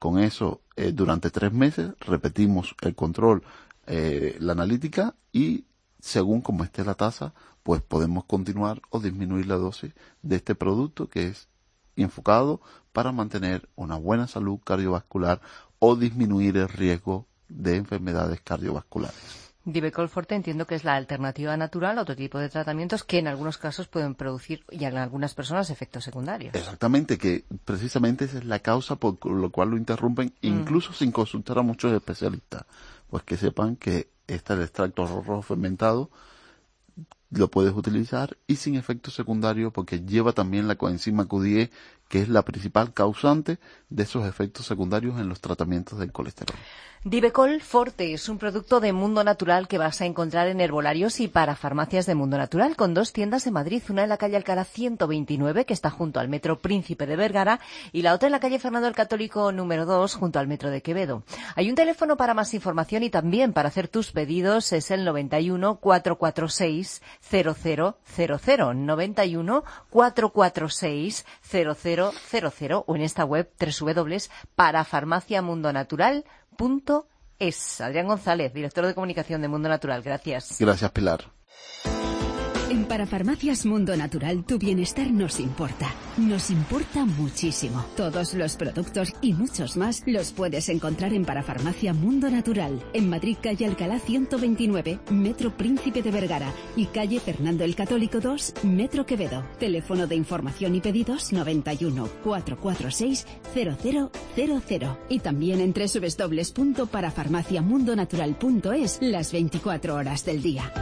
Con eso, eh, durante tres meses, repetimos el control, eh, la analítica, y según como esté la tasa, pues podemos continuar o disminuir la dosis de este producto que es enfocado para mantener una buena salud cardiovascular o disminuir el riesgo de enfermedades cardiovasculares. Divecol Forte entiendo que es la alternativa natural a otro tipo de tratamientos que en algunos casos pueden producir, y en algunas personas, efectos secundarios. Exactamente, que precisamente esa es la causa por lo cual lo interrumpen, mm. incluso sin consultar a muchos especialistas. Pues que sepan que este el extracto rojo fermentado lo puedes utilizar y sin efectos secundarios, porque lleva también la coenzima Q diez, que es la principal causante de esos efectos secundarios en los tratamientos del colesterol. Divecol Forte es un producto de Mundo Natural que vas a encontrar en herbolarios y para farmacias de Mundo Natural, con dos tiendas en Madrid, una en la calle Alcalá ciento veintinueve, que está junto al Metro Príncipe de Vergara, y la otra en la calle Fernando el Católico número dos, junto al Metro de Quevedo. Hay un teléfono para más información y también para hacer tus pedidos, es el noventa y uno, cuatrocientos cuarenta y seis, cero cero cero cero, noventa y uno, cuatrocientos cuarenta y seis, cero cero cero cero, o en esta web doble u doble u doble u punto para farmacia mundo natural punto es. Adrián González, director de comunicación de Mundo Natural. Gracias. Gracias, Pilar. En Parafarmacias Mundo Natural tu bienestar nos importa. Nos importa muchísimo. Todos los productos y muchos más los puedes encontrar en Parafarmacia Mundo Natural. En Madrid, calle Alcalá ciento veintinueve, Metro Príncipe de Vergara. Y calle Fernando el Católico dos, Metro Quevedo. Teléfono de información y pedidos noventa y uno, cuatrocientos cuarenta y seis, cero cero cero cero. Y también en doble u doble u doble u punto parafarmacia mundo natural punto es las veinticuatro horas del día.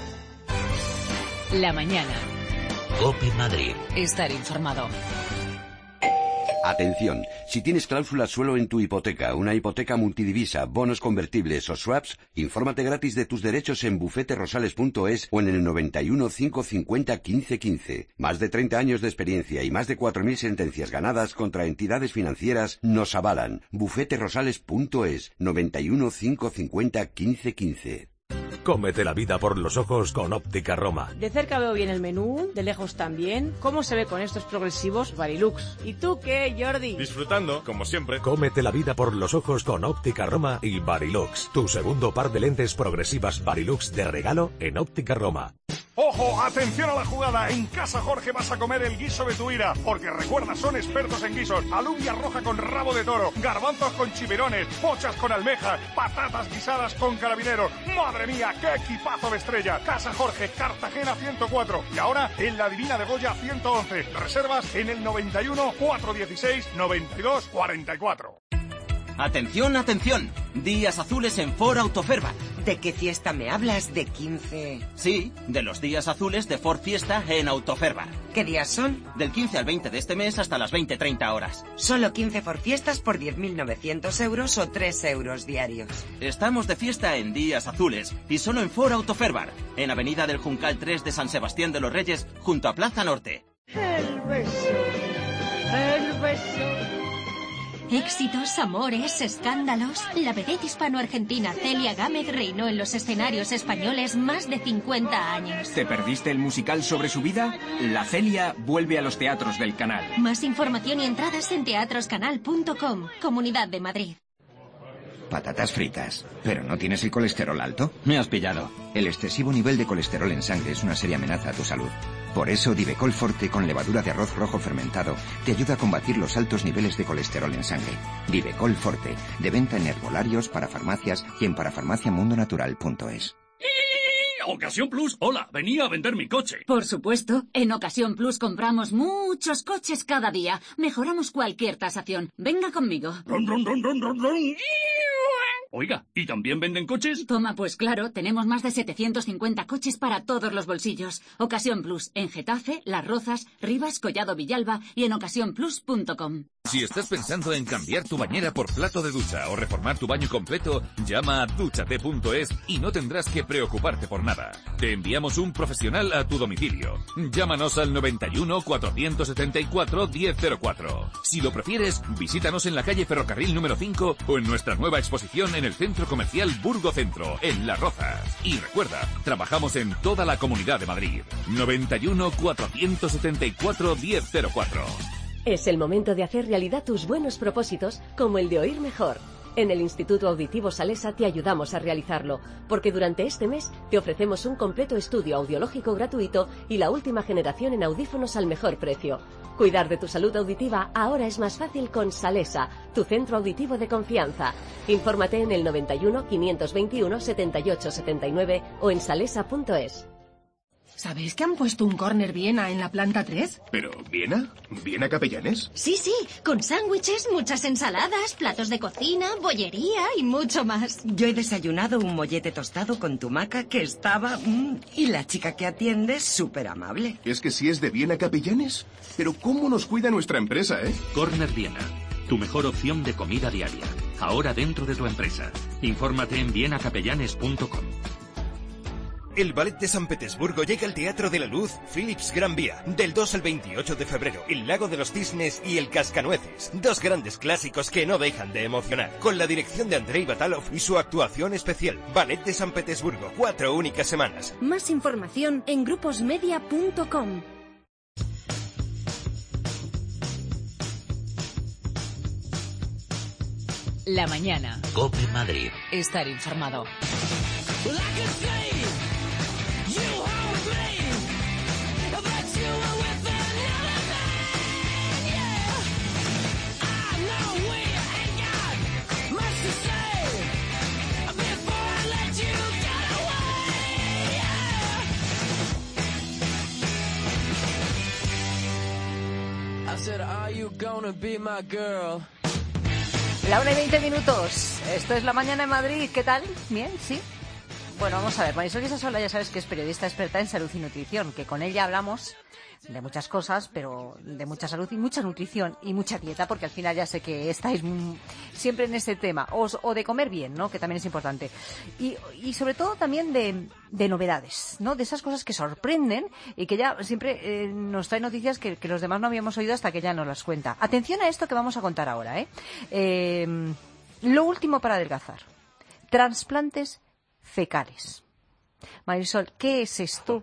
La mañana. COPE Madrid. Estar informado. Atención, si tienes cláusulas suelo en tu hipoteca, una hipoteca multidivisa, bonos convertibles o swaps, infórmate gratis de tus derechos en bufete rosales punto es o en el noventa y uno, quinientos cincuenta, quince quince. Más de treinta años de experiencia y más de cuatro mil sentencias ganadas contra entidades financieras nos avalan. bufete rosales punto es, noventa y uno, quinientos cincuenta, quince quince. Cómete la vida por los ojos con Óptica Roma. De cerca veo bien el menú, de lejos también. ¿Cómo se ve con estos progresivos Varilux? ¿Y tú qué, Jordi? Disfrutando, como siempre. Cómete la vida por los ojos con Óptica Roma y Varilux. Tu segundo par de lentes progresivas Varilux de regalo en Óptica Roma. ¡Ojo! ¡Atención a la jugada! En Casa Jorge vas a comer el guiso de tu ira, porque recuerda, son expertos en guisos. Alubia roja con rabo de toro, garbanzos con chiverones, pochas con almejas, patatas guisadas con carabineros. ¡Madre mía, qué equipazo de estrella! Casa Jorge, Cartagena ciento cuatro. Y ahora en la Divina de Goya ciento once. Reservas en el noventa y uno, cuatrocientos dieciséis, noventa y dos, cuarenta y cuatro. Atención, atención. Días azules en Ford Autoferbat. ¿De qué fiesta me hablas? ¿De quince? Sí, de los días azules de Ford Fiesta en Autoferbat. ¿Qué días son? Del quince al veinte de este mes hasta las veinte treinta horas. Solo quince Ford Fiestas por diez mil novecientos euros o tres euros diarios. Estamos de fiesta en días azules y solo en Ford Autoferbat, en Avenida del Juncal tres de San Sebastián de los Reyes, junto a Plaza Norte. El beso, el beso. Éxitos, amores, escándalos. La vedette hispano-argentina Celia Gámez reinó en los escenarios españoles más de cincuenta años. ¿Te perdiste el musical sobre su vida? La Celia vuelve a los teatros del Canal. Más información y entradas en teatroscanal punto com, Comunidad de Madrid. Patatas fritas. ¿Pero no tienes el colesterol alto? Me has pillado. El excesivo nivel de colesterol en sangre es una seria amenaza a tu salud. Por eso, Divecol Forte con levadura de arroz rojo fermentado te ayuda a combatir los altos niveles de colesterol en sangre. Divecol Forte, de venta en herbolarios, para farmacias y en parafarmacia mundo natural punto es. Ocasión Plus, hola, venía a vender mi coche. Por supuesto, en Ocasión Plus compramos muchos coches cada día. Mejoramos cualquier tasación. Venga conmigo. Ron, ron, ron, ron, ron, ron. Oiga, ¿y también venden coches? Toma, pues claro, tenemos más de setecientos cincuenta coches para todos los bolsillos. Ocasión Plus, en Getafe, Las Rozas, Rivas, Collado Villalba y en ocasión plus punto com. Si estás pensando en cambiar tu bañera por plato de ducha o reformar tu baño completo, llama a duchate punto es y no tendrás que preocuparte por nada. Te enviamos un profesional a tu domicilio. Llámanos al noventa y uno, cuatrocientos setenta y cuatro, diez cero cuatro. Si lo prefieres, visítanos en la calle Ferrocarril número cinco o en nuestra nueva exposición en el Centro Comercial Burgo Centro, en Las Rozas. Y recuerda, trabajamos en toda la Comunidad de Madrid. noventa y uno, cuatrocientos setenta y cuatro, diez cero cuatro. Es el momento de hacer realidad tus buenos propósitos, como el de oír mejor. En el Instituto Auditivo Salesa te ayudamos a realizarlo, porque durante este mes te ofrecemos un completo estudio audiológico gratuito y la última generación en audífonos al mejor precio. Cuidar de tu salud auditiva ahora es más fácil con Salesa, tu centro auditivo de confianza. Infórmate en el noventa y uno, quinientos veintiuno, setenta y ocho setenta y nueve o en salesa punto es. ¿Sabéis que han puesto un Corner Viena en la planta tres? ¿Pero Viena? ¿Viena Capellanes? Sí, sí, con sándwiches, muchas ensaladas, platos de cocina, bollería y mucho más. Yo he desayunado un mollete tostado con tumaca que estaba... Mmm, y la chica que atiende es súper amable. ¿Es que si es de Viena Capellanes? Pero ¿cómo nos cuida nuestra empresa, eh? Corner Viena, tu mejor opción de comida diaria. Ahora dentro de tu empresa. Infórmate en viena capellanes punto com. El Ballet de San Petersburgo llega al Teatro de la Luz Philips Gran Vía, del dos al veintiocho de febrero, El Lago de los Cisnes y El Cascanueces, dos grandes clásicos que no dejan de emocionar, con la dirección de Andrei Batalov y su actuación especial. Ballet de San Petersburgo, cuatro únicas semanas. Más información en gruposmedia punto com. La mañana. COPE Madrid. Estar informado. La una y veinte minutos. Esto es La Mañana en Madrid. ¿Qué tal? ¿Bien? ¿Sí? Bueno, vamos a ver. Marisol Guisasola ya sabes que es periodista experta en salud y nutrición, que con ella hablamos de muchas cosas, pero de mucha salud y mucha nutrición y mucha dieta, porque al final ya sé que estáis siempre en ese tema, o, o de comer bien, ¿no? Que también es importante. Y, y sobre todo también de, de novedades, ¿no? De esas cosas que sorprenden y que ya siempre eh, nos trae noticias que, que los demás no habíamos oído hasta que ella nos las cuenta. Atención a esto que vamos a contar ahora, ¿eh? eh lo último para adelgazar. Trasplantes fecales. Marisol, ¿qué es esto?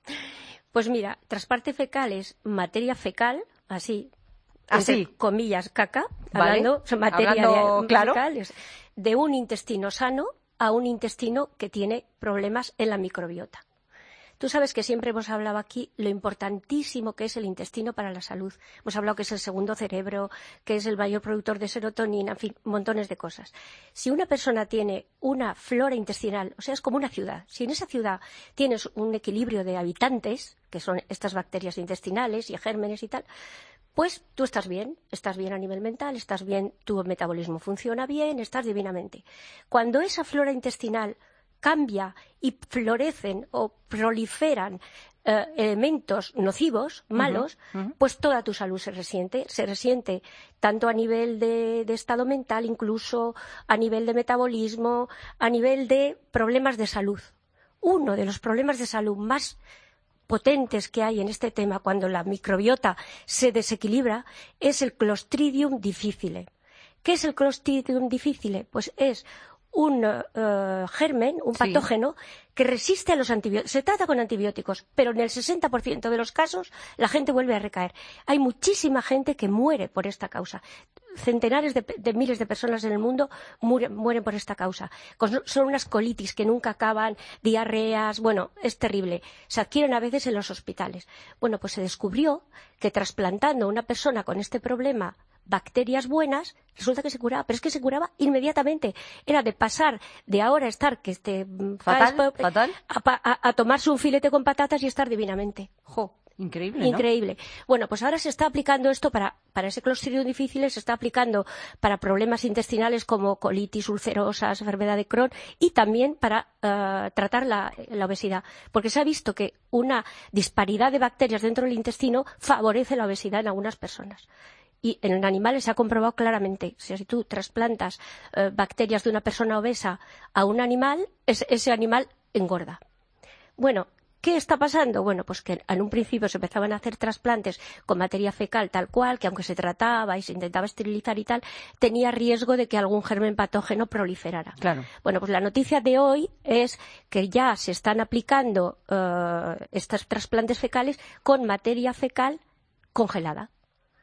Pues mira, trasplante fecal es materia fecal, así, así, entre comillas, caca, ¿vale? hablando, materia hablando, de, claro. fecal, de un intestino sano a un intestino que tiene problemas en la microbiota. Tú sabes que siempre hemos hablado aquí lo importantísimo que es el intestino para la salud. Hemos hablado que es el segundo cerebro, que es el mayor productor de serotonina, en fin, montones de cosas. Si una persona tiene una flora intestinal, o sea, es como una ciudad, si en esa ciudad tienes un equilibrio de habitantes, que son estas bacterias intestinales y gérmenes y tal, pues tú estás bien, estás bien a nivel mental, estás bien, tu metabolismo funciona bien, estás divinamente. Cuando esa flora intestinal cambia y florecen o proliferan eh, elementos nocivos, malos, uh-huh, uh-huh. pues toda tu salud se resiente, se resiente tanto a nivel de, de estado mental, incluso a nivel de metabolismo, a nivel de problemas de salud. Uno de los problemas de salud más potentes que hay en este tema cuando la microbiota se desequilibra es el Clostridium difficile. ¿Qué es el Clostridium difficile? Pues es un uh, germen, un sí. patógeno que resiste a los antibióticos. Se trata con antibióticos, pero en el sesenta por ciento de los casos la gente vuelve a recaer. Hay muchísima gente que muere por esta causa. Centenares de, de miles de personas en el mundo mueren, mueren por esta causa. Son unas colitis que nunca acaban, diarreas, bueno, es terrible. Se adquieren a veces en los hospitales. Bueno, pues se descubrió que trasplantando a una persona con este problema bacterias buenas, resulta que se curaba, pero es que se curaba inmediatamente. Era de pasar de ahora estar que este fatal, fatal. A, a, a tomarse un filete con patatas y estar divinamente. Jo, increíble, Increíble. ¿no? Bueno, pues ahora se está aplicando esto para, para ese Clostridium difficile, se está aplicando para problemas intestinales como colitis ulcerosas, enfermedad de Crohn y también para uh, tratar la, la obesidad. Porque se ha visto que una disparidad de bacterias dentro del intestino favorece la obesidad en algunas personas. Y en animales se ha comprobado claramente. O sea, si tú trasplantas eh, bacterias de una persona obesa a un animal, es, ese animal engorda. Bueno, ¿qué está pasando? Bueno, pues que en un principio se empezaban a hacer trasplantes con materia fecal tal cual, que aunque se trataba y se intentaba esterilizar y tal, tenía riesgo de que algún germen patógeno proliferara. Claro. Bueno, pues la noticia de hoy es que ya se están aplicando eh, estos trasplantes fecales con materia fecal congelada.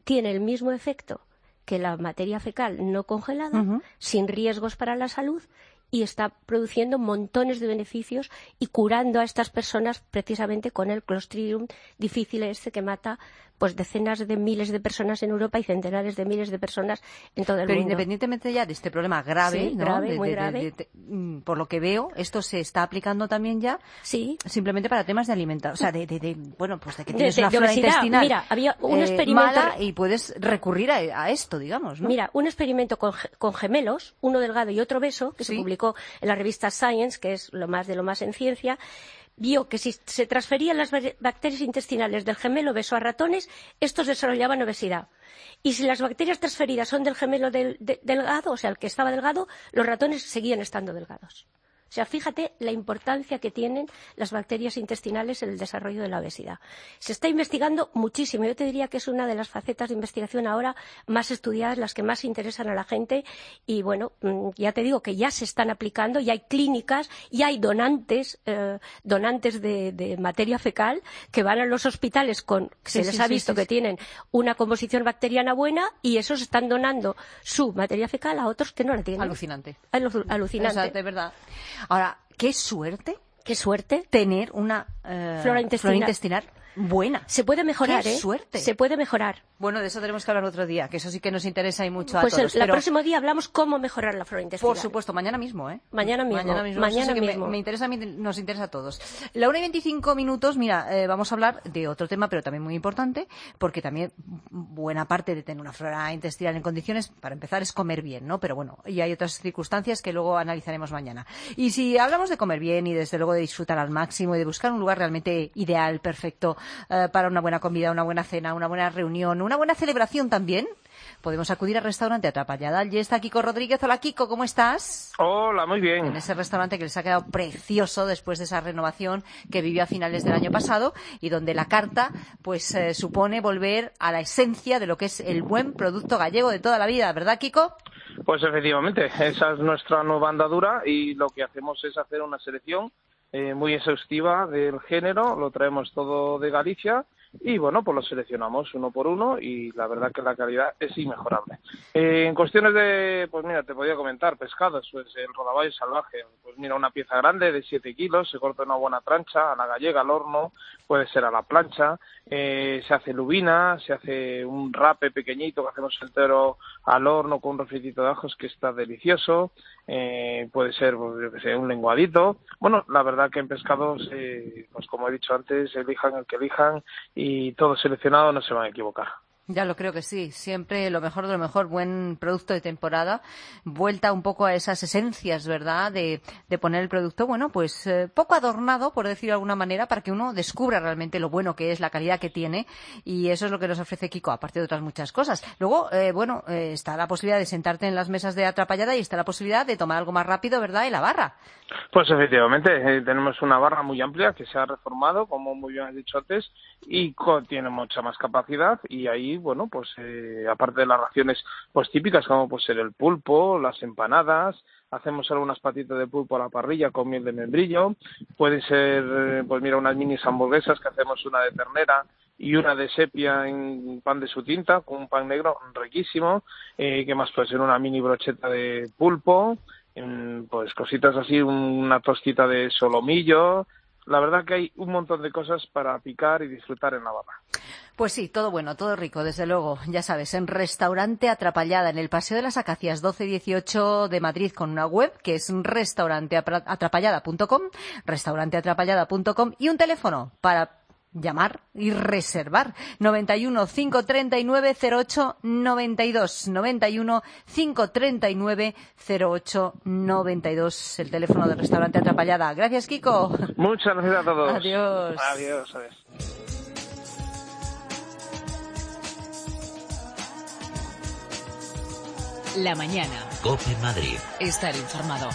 tiene el mismo efecto que la materia fecal no congelada, uh-huh. sin riesgos para la salud, y está produciendo montones de beneficios y curando a estas personas precisamente con el Clostridium difficile este que mata pues decenas de miles de personas en Europa y centenares de miles de personas en todo el Pero mundo. Pero independientemente ya de este problema grave, sí, ¿no? grave, de, muy de, grave. De, de, de, por lo que veo, esto se está aplicando también ya sí. simplemente para temas de alimentación. O sea, de, de, de, bueno, pues de que de, tienes de, una de flora obesidad. intestinal Mira, había un eh, experimento mala y puedes recurrir a, a esto, digamos, ¿no? Mira, un experimento con, con gemelos, uno delgado y otro obeso, que sí. se publicó en la revista Science, que es lo más de lo más en ciencia, vio que si se transferían las bacterias intestinales del gemelo obeso a ratones, estos desarrollaban obesidad. Y si las bacterias transferidas son del gemelo del, de, delgado, o sea, el que estaba delgado, los ratones seguían estando delgados. O sea, fíjate la importancia que tienen las bacterias intestinales en el desarrollo de la obesidad. Se está investigando muchísimo. Yo te diría que es una de las facetas de investigación ahora más estudiadas, las que más interesan a la gente. Y bueno, ya te digo que ya se están aplicando, ya hay clínicas, ya hay donantes, eh, donantes de, de materia fecal que van a los hospitales con, sí, se les sí, ha sí, visto sí, que sí. tienen una composición bacteriana buena y esos están donando su materia fecal a otros que no la tienen. Alucinante. Alucinante. O sea, de verdad. Ahora, qué suerte. Qué suerte. Tener una eh, flora intestinal. flora intestinal buena. Se puede mejorar, qué ¿eh? suerte. Se puede mejorar. Bueno, de eso tenemos que hablar otro día, que eso sí que nos interesa y mucho pues a todos. el pero... próximo día hablamos cómo mejorar la flora intestinal. Por supuesto, mañana mismo, ¿eh? Mañana mismo. Mañana mismo. Mañana sí mismo. Me, me interesa, nos interesa a todos. La una y veinticinco minutos, mira, eh, vamos a hablar de otro tema, pero también muy importante, porque también buena parte de tener una flora intestinal en condiciones, para empezar, es comer bien, ¿no? Pero bueno, y hay otras circunstancias que luego analizaremos mañana. Y si hablamos de comer bien y desde luego de disfrutar al máximo y de buscar un lugar realmente ideal, perfecto, eh, para una buena comida, una buena cena, una buena reunión, una buena celebración también, podemos acudir al restaurante Atrapallada. Allí está Kiko Rodríguez. Hola, Kiko, ¿cómo estás? Hola, muy bien. En ese restaurante que les ha quedado precioso después de esa renovación que vivió a finales del año pasado y donde la carta pues eh, supone volver a la esencia de lo que es el buen producto gallego de toda la vida, ¿verdad, Kiko? Pues efectivamente, esa es nuestra nueva andadura y lo que hacemos es hacer una selección eh, muy exhaustiva del género, lo traemos todo de Galicia. Y bueno, pues lo seleccionamos uno por uno y la verdad que la calidad es inmejorable. Eh, en cuestiones de, pues mira, te podía comentar, pescados, pues el rodaballo salvaje, pues mira, una pieza grande de siete kilos, se corta una buena trancha, a la gallega, al horno, puede ser a la plancha, eh, se hace lubina, se hace un rape pequeñito que hacemos entero al horno con un refritito de ajos que está delicioso, eh, puede ser, pues, yo que sé, un lenguadito. Bueno, la verdad que en pescados, eh, pues como he dicho antes, elijan el que elijan y todo seleccionado, no se van a equivocar. Ya lo creo que sí, siempre lo mejor de lo mejor, buen producto de temporada, vuelta un poco a esas esencias, ¿verdad?, de, de poner el producto, bueno, pues eh, poco adornado, por decirlo de alguna manera, para que uno descubra realmente lo bueno que es, la calidad que tiene, y eso es lo que nos ofrece Kiko, aparte de otras muchas cosas. Luego, eh, bueno, eh, está la posibilidad de sentarte en las mesas de Atrapallada y está la posibilidad de tomar algo más rápido, ¿verdad?, en la barra. Pues efectivamente, eh, tenemos una barra muy amplia que se ha reformado, como muy bien has dicho antes, y co- tiene mucha más capacidad y ahí, bueno, pues eh, aparte de las raciones pues típicas como puede ser el pulpo, las empanadas, hacemos algunas patitas de pulpo a la parrilla con miel de membrillo, pueden ser, eh, pues mira, unas mini hamburguesas que hacemos una de ternera y una de sepia en pan de su tinta con un pan negro riquísimo, eh, que más puede ser una mini brocheta de pulpo, pues cositas así, una tostita de solomillo. La verdad que hay un montón de cosas para picar y disfrutar en la barra. Pues sí, todo bueno, todo rico, desde luego. Ya sabes, en Restaurante Atrapallada, en el Paseo de las Acacias doce dieciocho de Madrid, con una web que es restaurante atrapallada punto com, restaurante atrapallada punto com y un teléfono para llamar y reservar noventa y uno, cinco treinta y nueve, cero ocho noventa y dos, noventa y uno, cinco treinta y nueve, cero ocho noventa y dos, el teléfono del Restaurante Atrapallada. Gracias, Kiko. Muchas gracias a todos. Adiós. Adiós, adiós. La mañana. COPE Madrid. Estar informado.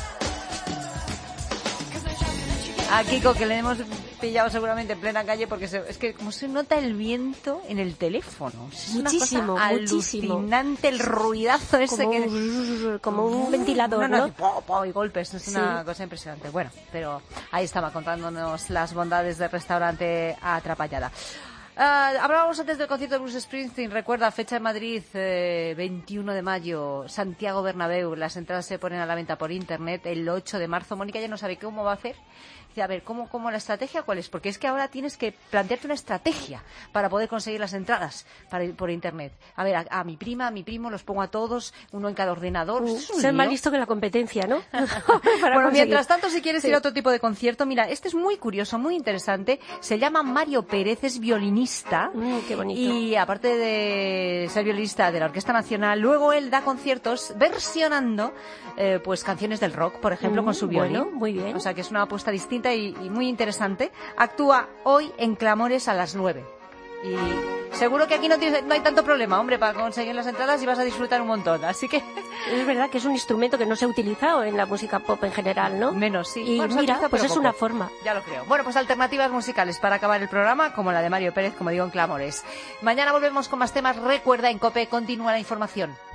A Kiko, que le hemos pillado seguramente en plena calle, porque se, es que como se nota el viento en el teléfono. Es muchísimo, una cosa muchísimo. alucinante el ruidazo ese como, que... como un ventilador, no, no, ¿no? Y, po, po, y golpes, es una Sí. cosa impresionante. Bueno, pero ahí estaba contándonos las bondades del Restaurante Atrapallada. Uh, hablábamos antes del concierto de Bruce Springsteen. Recuerda, fecha en Madrid, eh, veintiuno de mayo, Santiago Bernabéu. Las entradas se ponen a la venta por internet el ocho de marzo. Mónica ya no sabe cómo va a hacer. Dice, a ver, ¿cómo, cómo la estrategia cuál es? Porque es que ahora tienes que plantearte una estrategia para poder conseguir las entradas para, por internet. A ver, a, a mi prima, a mi primo, los pongo a todos, uno en cada ordenador. Uh, ser más listo que la competencia, ¿no? Bueno, mientras tanto, si quieres sí. ir a otro tipo de concierto, mira, este es muy curioso, muy interesante. Se llama Mario Pérez, es violinista. Mm, qué bonito. Y aparte de ser violinista de la Orquesta Nacional, luego él da conciertos versionando eh, pues canciones del rock, por ejemplo, mm, con su violín. Bueno, muy bien. O sea, que es una apuesta distinta y, y muy interesante. Actúa hoy en Clamores a las nueve. Y seguro que aquí no, tienes, no hay tanto problema, hombre, para conseguir las entradas y vas a disfrutar un montón. Así que es verdad que es un instrumento que no se ha utilizado en la música pop en general, ¿no? Menos, sí. Y bueno, mira, utiliza, pues es poco. una forma. Ya lo creo. Bueno, pues alternativas musicales para acabar el programa, como la de Mario Pérez, como digo, en Clamores. Mañana volvemos con más temas. Recuerda, en COPE continúa la información.